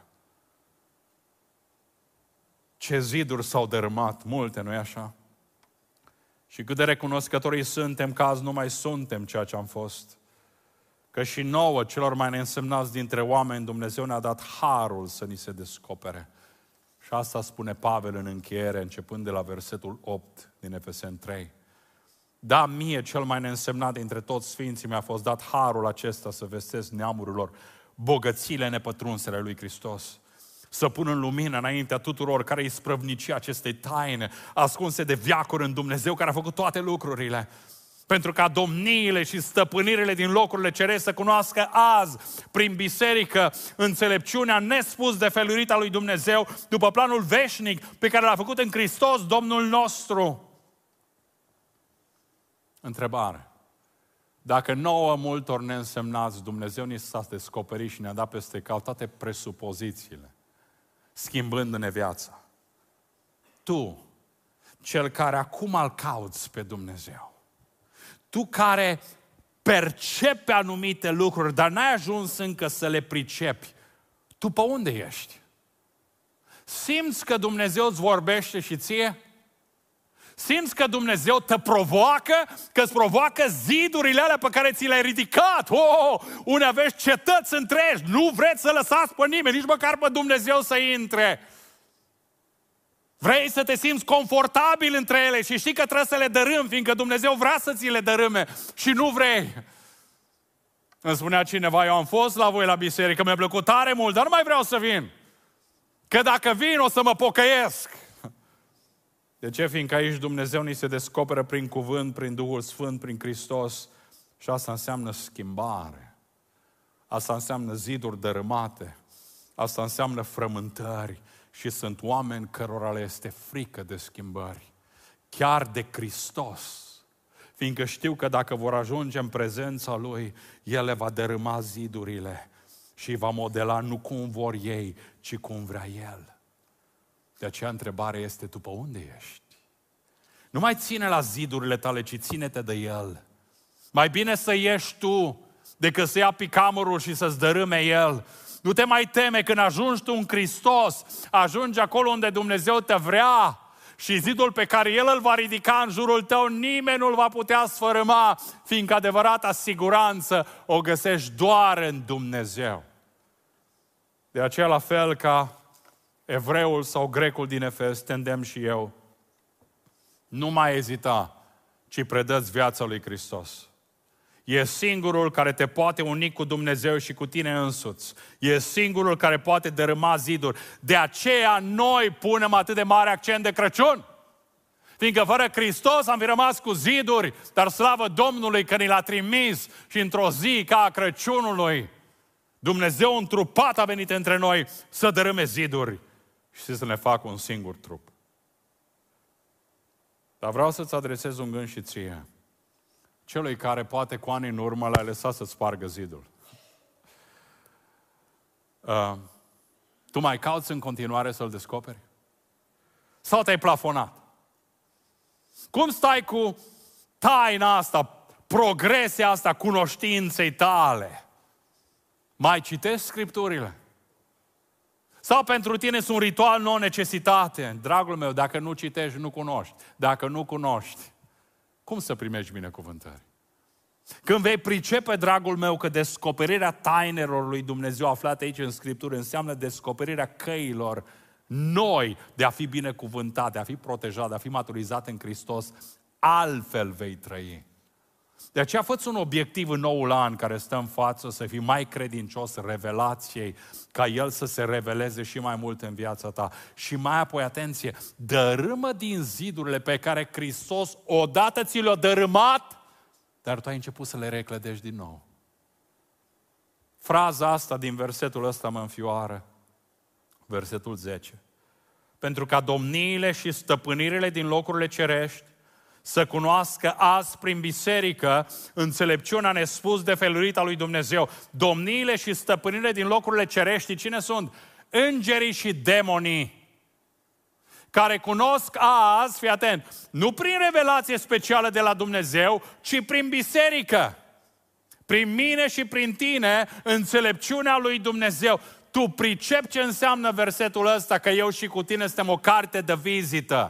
Ce ziduri s-au dărâmat. Multe, nu-i așa? Și cât de recunoscătorii suntem că azi nu mai suntem ceea ce am fost. Că și nouă, celor mai neînsemnați dintre oameni, Dumnezeu ne-a dat harul să ni se descopere. Și asta spune Pavel în încheiere, începând de la versetul 8 din Efeseni 3. Da, mie, cel mai neînsemnat dintre toți sfinții, mi-a fost dat harul acesta să vestesc neamurilor bogățiile nepătrunsele lui Hristos. Să pun în lumină înaintea tuturor care îi sprăvnici acestei taine, ascunse de veacuri în Dumnezeu care a făcut toate lucrurile. Pentru ca domniile și stăpânirile din locurile cerești să cunoască azi, prin biserică, înțelepciunea nespus de felurită a lui Dumnezeu, după planul veșnic pe care l-a făcut în Hristos, Domnul nostru. Întrebare. Dacă nouă multor neînsemnați Dumnezeu ni s-a descoperit și ne-a dat peste cap toate presupozițiile, schimbându-ne viața, tu, cel care acum îl cauți pe Dumnezeu, tu care percepi anumite lucruri, dar n-ai ajuns încă să le pricepi, tu pe unde ești? Simți că Dumnezeu îți vorbește și ție? Simți că Dumnezeu te provoacă, că îți provoacă zidurile alea pe care ți le-ai ridicat? Unde aveți cetăți întregi, nu vreți să lăsați pe nimeni, nici măcar pe Dumnezeu să intre. Vrei să te simți confortabil între ele și știi că trebuie să le dărâmi, fiindcă Dumnezeu vrea să ți le dărâme și nu vrei. Îmi spunea cineva, eu am fost la voi la biserică, mi-a plăcut tare mult, dar nu mai vreau să vin. Că dacă vin o să mă pocăiesc. De ce? Fiindcă aici Dumnezeu ni se descoperă prin cuvânt, prin Duhul Sfânt, prin Hristos. Și asta înseamnă schimbare. Asta înseamnă ziduri dărâmate. Asta înseamnă frământări. Și sunt oameni cărora le este frică de schimbări. Chiar de Hristos. Fiindcă știu că dacă vor ajunge în prezența Lui, El le va dărâma zidurile și va modela nu cum vor ei, ci cum vrea El. De aceea întrebarea este, tu pe unde ești? Nu mai ține la zidurile tale, ci ține-te de El. Mai bine să ieși tu decât să ia picamărul și să-ți dărâme El. Nu te mai teme când ajungi tu în Hristos, ajungi acolo unde Dumnezeu te vrea și zidul pe care El îl va ridica în jurul tău, nimeni nu-l va putea sfărâma, fiindcă adevărata siguranță o găsești doar în Dumnezeu. De aceea, la fel ca evreul sau grecul din Efes, te îndemn și eu, nu mai ezita, ci predă-ți viața lui Hristos. E singurul care te poate uni cu Dumnezeu și cu tine însuți. E singurul care poate dărâma ziduri. De aceea noi punem atât de mare accent de Crăciun. Fiindcă fără Hristos am fi rămas cu ziduri, dar slavă Domnului că ni l-a trimis și într-o zi ca a Crăciunului, Dumnezeu întrupat a venit între noi să dărâme ziduri și să ne facă un singur trup. Dar vreau să-ți adresez un gând și ție. Celui care poate cu ani în urmă l-ai lăsat să spargă zidul. Tu mai cauți în continuare să-l descoperi? Sau te-ai plafonat? Cum stai cu taina asta, progresia asta cunoștinței tale? Mai citești Scripturile? Sau pentru tine sunt un ritual non-necesitate. Dragul meu, dacă nu citești, nu cunoști. Dacă nu cunoști, cum să primești binecuvântări? Când vei pricepe, dragul meu, că descoperirea tainelor lui Dumnezeu aflate aici în Scriptură înseamnă descoperirea căilor noi de a fi binecuvântat, de a fi protejat, de a fi maturizat în Hristos, altfel vei trăi. De aceea fă-ți un obiectiv în noul an care stă în față, să fii mai credincios revelației, ca El să se reveleze și mai mult în viața ta. Și mai apoi, atenție, dărâmă din zidurile pe care Hristos odată ți le-a dărâmat, dar tu ai început să le reclădești din nou. Fraza asta din versetul ăsta mă înfioară. Versetul 10. Pentru ca domniile și stăpânirile din locurile cerești să cunoască azi prin biserică înțelepciunea nespus de felurită a lui Dumnezeu. Domniile și stăpânirile din locurile cerești, cine sunt? Îngerii și demonii, care cunosc azi, fii atent, nu prin revelație specială de la Dumnezeu, ci prin biserică. Prin mine și prin tine, înțelepciunea lui Dumnezeu. Tu pricepi ce înseamnă versetul ăsta, că eu și cu tine suntem o carte de vizită.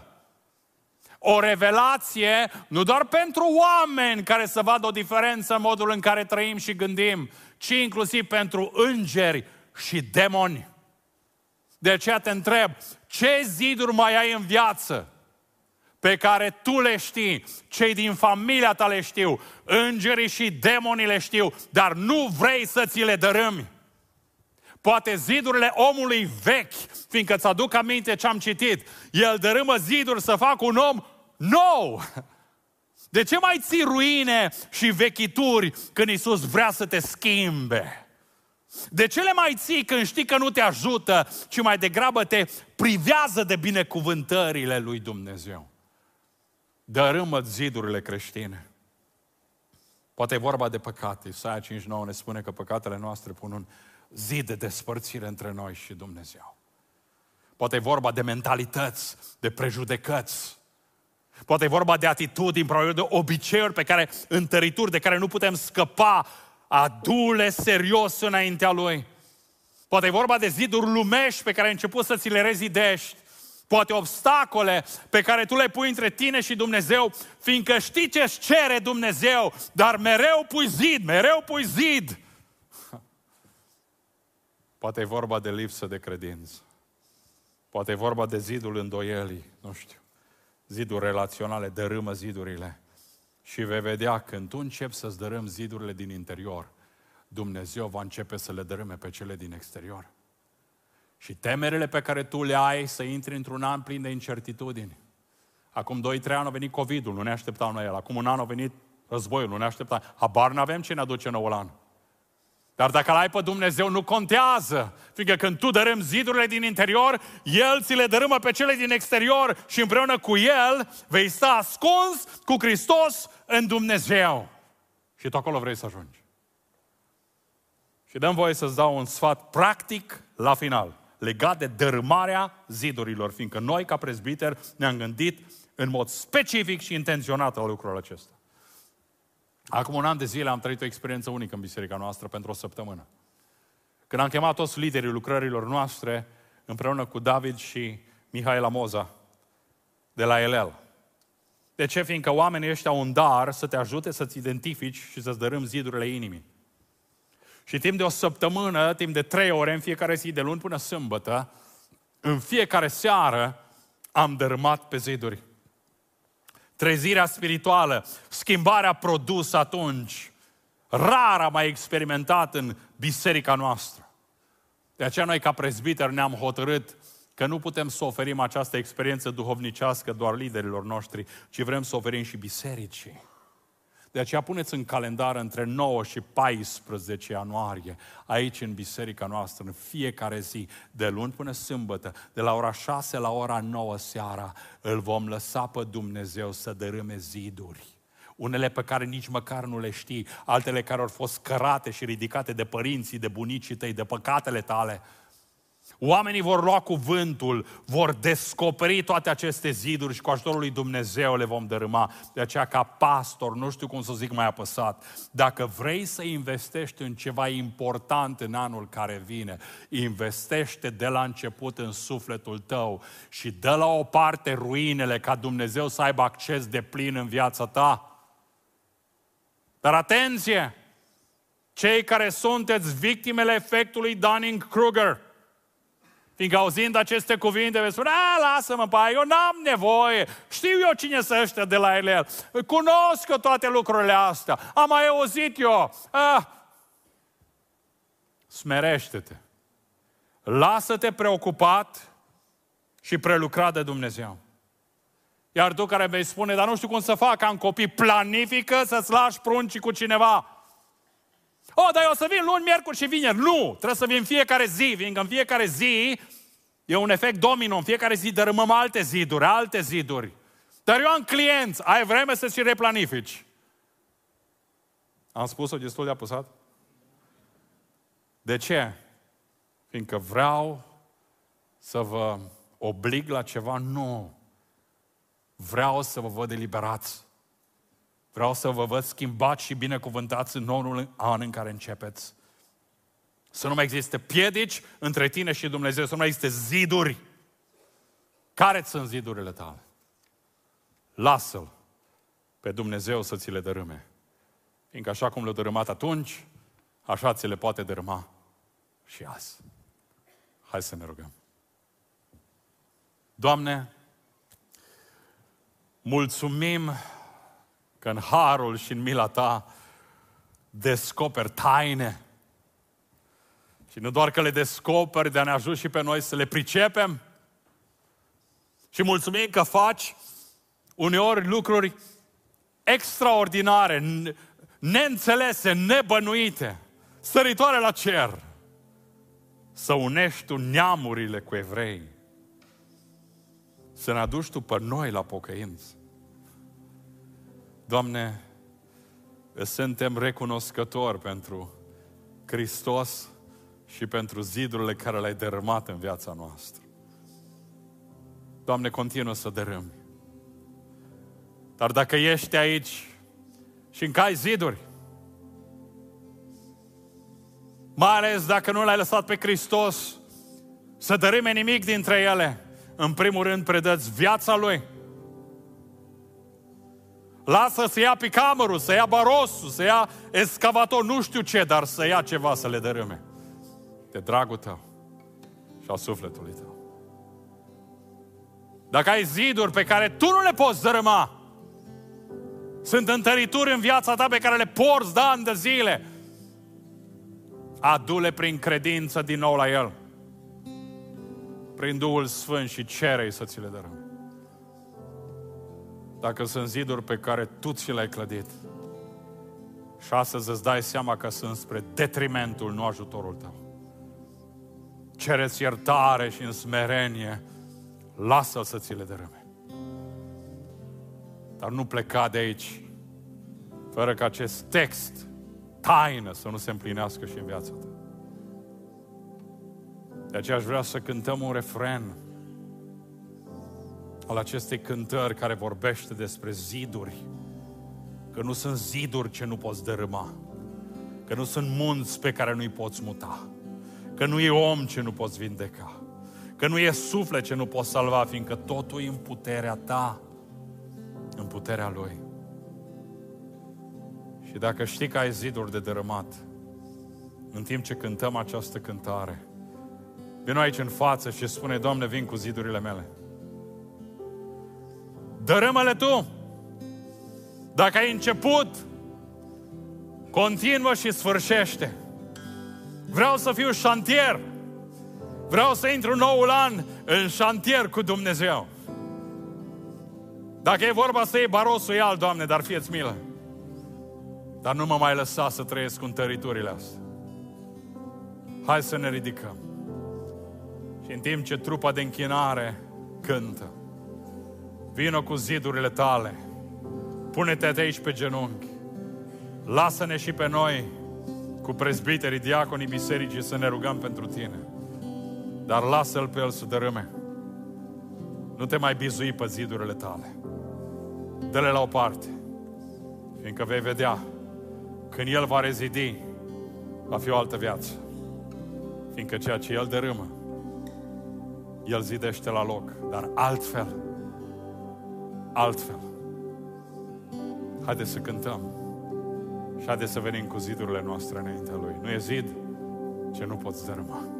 O revelație nu doar pentru oameni care să vadă o diferență în modul în care trăim și gândim, ci inclusiv pentru îngeri și demoni. De aceea te întreb, ce ziduri mai ai în viață pe care tu le știi, cei din familia ta le știu, îngerii și demonii le știu, dar nu vrei să ți le dărâmi? Poate zidurile omului vechi, fiindcă îți aduc aminte ce am citit, el dărâmă ziduri să facă un om nou. De ce mai ții ruine și vechituri când Iisus vrea să te schimbe? De ce le mai ții când știi că nu te ajută, ci mai degrabă te privează de binecuvântările lui Dumnezeu? Dărâmă zidurile creștine. Poate e vorba de păcate. Isaia 5:9 ne spune că păcatele noastre pun un zid de despărțire între noi și Dumnezeu. Poate e vorba de mentalități, de prejudecăți. Poate e vorba de atitudini, probabil de obiceiuri pe care, întărituri de care nu putem scăpa, adu-le serios înaintea Lui. Poate e vorba de ziduri lumești pe care ai început să ți le rezidești. Poate obstacole pe care tu le pui între tine și Dumnezeu, fiindcă știi ce-ți cere Dumnezeu, dar mereu pui zid, mereu pui zid. Poate e vorba de lipsă de credință. Poate e vorba de zidul îndoielii, nu știu. Ziduri relaționale, dărâmă zidurile. Și vei vedea, când tu începi să-ți dărâmi zidurile din interior, Dumnezeu va începe să le dărâme pe cele din exterior. Și temerile pe care tu le ai să intri într-un an plin de incertitudini. Acum 2-3 ani a venit COVID-ul, nu ne așteptam noi el. Acum un an a venit războiul, nu ne așteptam. Habar n-avem ce ne aduce noul an. Dar dacă l-ai pe Dumnezeu, nu contează. Fiindcă când tu dărâmi zidurile din interior, El ți le dărâmă pe cele din exterior și împreună cu El vei sta ascuns cu Hristos în Dumnezeu. Și tu acolo vrei să ajungi. Și dăm voie să-ți dau un sfat practic la final, legat de dărâmarea zidurilor, fiindcă noi, ca prezbiteri, ne-am gândit în mod specific și intenționat la lucrul acesta. Acum un an de zile am trăit o experiență unică în biserica noastră pentru o săptămână. Când am chemat toți liderii lucrărilor noastre, împreună cu David și Mihaela Moza, de la Elel. De ce? Fiindcă oamenii ăștia au un dar să te ajute să-ți identifici și să-ți dărâmi zidurile inimii. Și timp de o săptămână, timp de 3 ore, în fiecare zi, de luni până sâmbătă, în fiecare seară, am dărâmat pe ziduri. Trezirea spirituală, schimbarea produsă atunci, rar am mai experimentat în biserica noastră. De aceea noi, ca prezbiteri, ne-am hotărât că nu putem să oferim această experiență duhovnicească doar liderilor noștri, ci vrem să oferim și bisericii. De aceea puneți în calendar între 9 și 14 ianuarie, aici în biserica noastră, în fiecare zi, de luni până sâmbătă, de la ora 6 la ora 9 seara, îl vom lăsa pe Dumnezeu să dărâme ziduri. Unele pe care nici măcar nu le știi, altele care au fost cărate și ridicate de părinții, de bunicii tăi, de păcatele tale. Oamenii vor lua cuvântul, vor descoperi toate aceste ziduri și cu ajutorul lui Dumnezeu le vom dărâma. De aceea, ca pastor, nu știu cum să zic mai apăsat, dacă vrei să investești în ceva important în anul care vine, investește de la început în sufletul tău și dă la o parte ruinele ca Dumnezeu să aibă acces deplin în viața ta. Dar atenție! Cei care sunteți victimele efectului Dunning-Kruger, fiindcă auzind aceste cuvinte, veți spune, lasă-mă, pai, eu n-am nevoie, știu eu cine sunt ăștia de la el, cunosc eu toate lucrurile astea, am mai auzit eu. Smerește-te, lasă-te preocupat și prelucrat de Dumnezeu. Iar tu care vei spune, dar nu știu cum să fac, am copii, planifică să-ți lași pruncii cu cineva. Dar eu o să vin luni, miercuri și vineri. Nu! Trebuie să vin fiecare zi, fiindcă în fiecare zi e un efect domino. În fiecare zi dărâmăm alte ziduri. Dar eu am clienți. Ai vreme să-ți replanifici. Am spus-o destul de apăsat? De ce? Fiindcă vreau să vă oblig la ceva? Nu. Vreau să vă văd eliberați. Vreau să vă văd schimbați și binecuvântați în noul an în care începeți. Să nu mai existe piedici între tine și Dumnezeu, să nu mai existe ziduri. Care sunt zidurile tale? Lasă-L pe Dumnezeu să ți le dărâme. Fiindcă așa cum le-a dărâmat atunci, așa ți le poate dărâma și azi. Hai să ne rugăm. Doamne, mulțumim că în harul și în mila Ta descoperi taine. Și nu doar că le descoperi, dar ne ajut și pe noi să le pricepem. Și mulțumim că faci uneori lucruri extraordinare, neînțelese, nebănuite, săritoare la cer. Să unești Tu neamurile cu evrei. Să ne aduci Tu pe noi la pocăință. Doamne, suntem recunoscători pentru Hristos și pentru zidurile care le-ai dărâmat în viața noastră. Doamne, continuă să dărâmi. Dar dacă ești aici și încă ai ziduri, mai ales dacă nu l-ai lăsat pe Hristos să dărâme nimic dintre ele, în primul rând predă-ți viața Lui. Lasă să ia picamărul, să ia barosul, să ia excavator, nu știu ce, dar să ia ceva să le dărâme. De dragul Tău și a sufletului Tău. Dacă ai ziduri pe care Tu nu le poți dărâma, sunt întărituri în viața Ta pe care le porți de ani de zile, adu-le prin credință din nou la El. Prin Duhul Sfânt și cere-i să ți le dărâme. Dacă sunt ziduri pe care Tu ți le-ai clădit și astăzi îți dai seama că sunt spre detrimentul, nu ajutorul Tău, cere-ți iertare și în smerenie, lasă-L să ți le dărâme. Dar nu pleca de aici fără ca acest text, taină, să nu se împlinească și în viața ta. De aceea aș vrea să cântăm un refren al acestei cântări care vorbește despre ziduri. Că nu sunt ziduri ce nu poți dărâma. Că nu sunt munți pe care nu-i poți muta. Că nu e om ce nu poți vindeca. Că nu e suflet ce nu poți salva, fiindcă totul e în puterea Ta, în puterea Lui. Și dacă știi că ai ziduri de dărâmat, în timp ce cântăm această cântare, vino aici în față și spune: Doamne, vin cu zidurile mele. Dărâmă-le Tu. Dacă ai început, continuă și sfârșește. Vreau să fiu șantier. Vreau să intru noul an în șantier cu Dumnezeu. Dacă e vorba să iei barosul, ia-l, Doamne, dar fie-ți milă. Dar nu mă mai lăsa să trăiesc cu întăriturile astea. Hai să ne ridicăm. Și în timp ce trupa de închinare cântă, vină cu zidurile Tale. Pune-te aici pe genunchi. Lasă-ne și pe noi, cu prezbiterii, diaconii bisericii, să ne rugăm pentru Tine. Dar lasă-L pe El să dărâme. Nu te mai bizui pe zidurile tale. Dă-le la o parte. Fiindcă vei vedea, când El va rezidi, va fi o altă viață. Fiindcă ceea ce El dărâmă, El zidește la loc. Dar altfel. Altfel. Haideți să cântăm. Și haideți să venim cu zidurile noastre înaintea Lui. Nu e zid ce nu poți dărâma.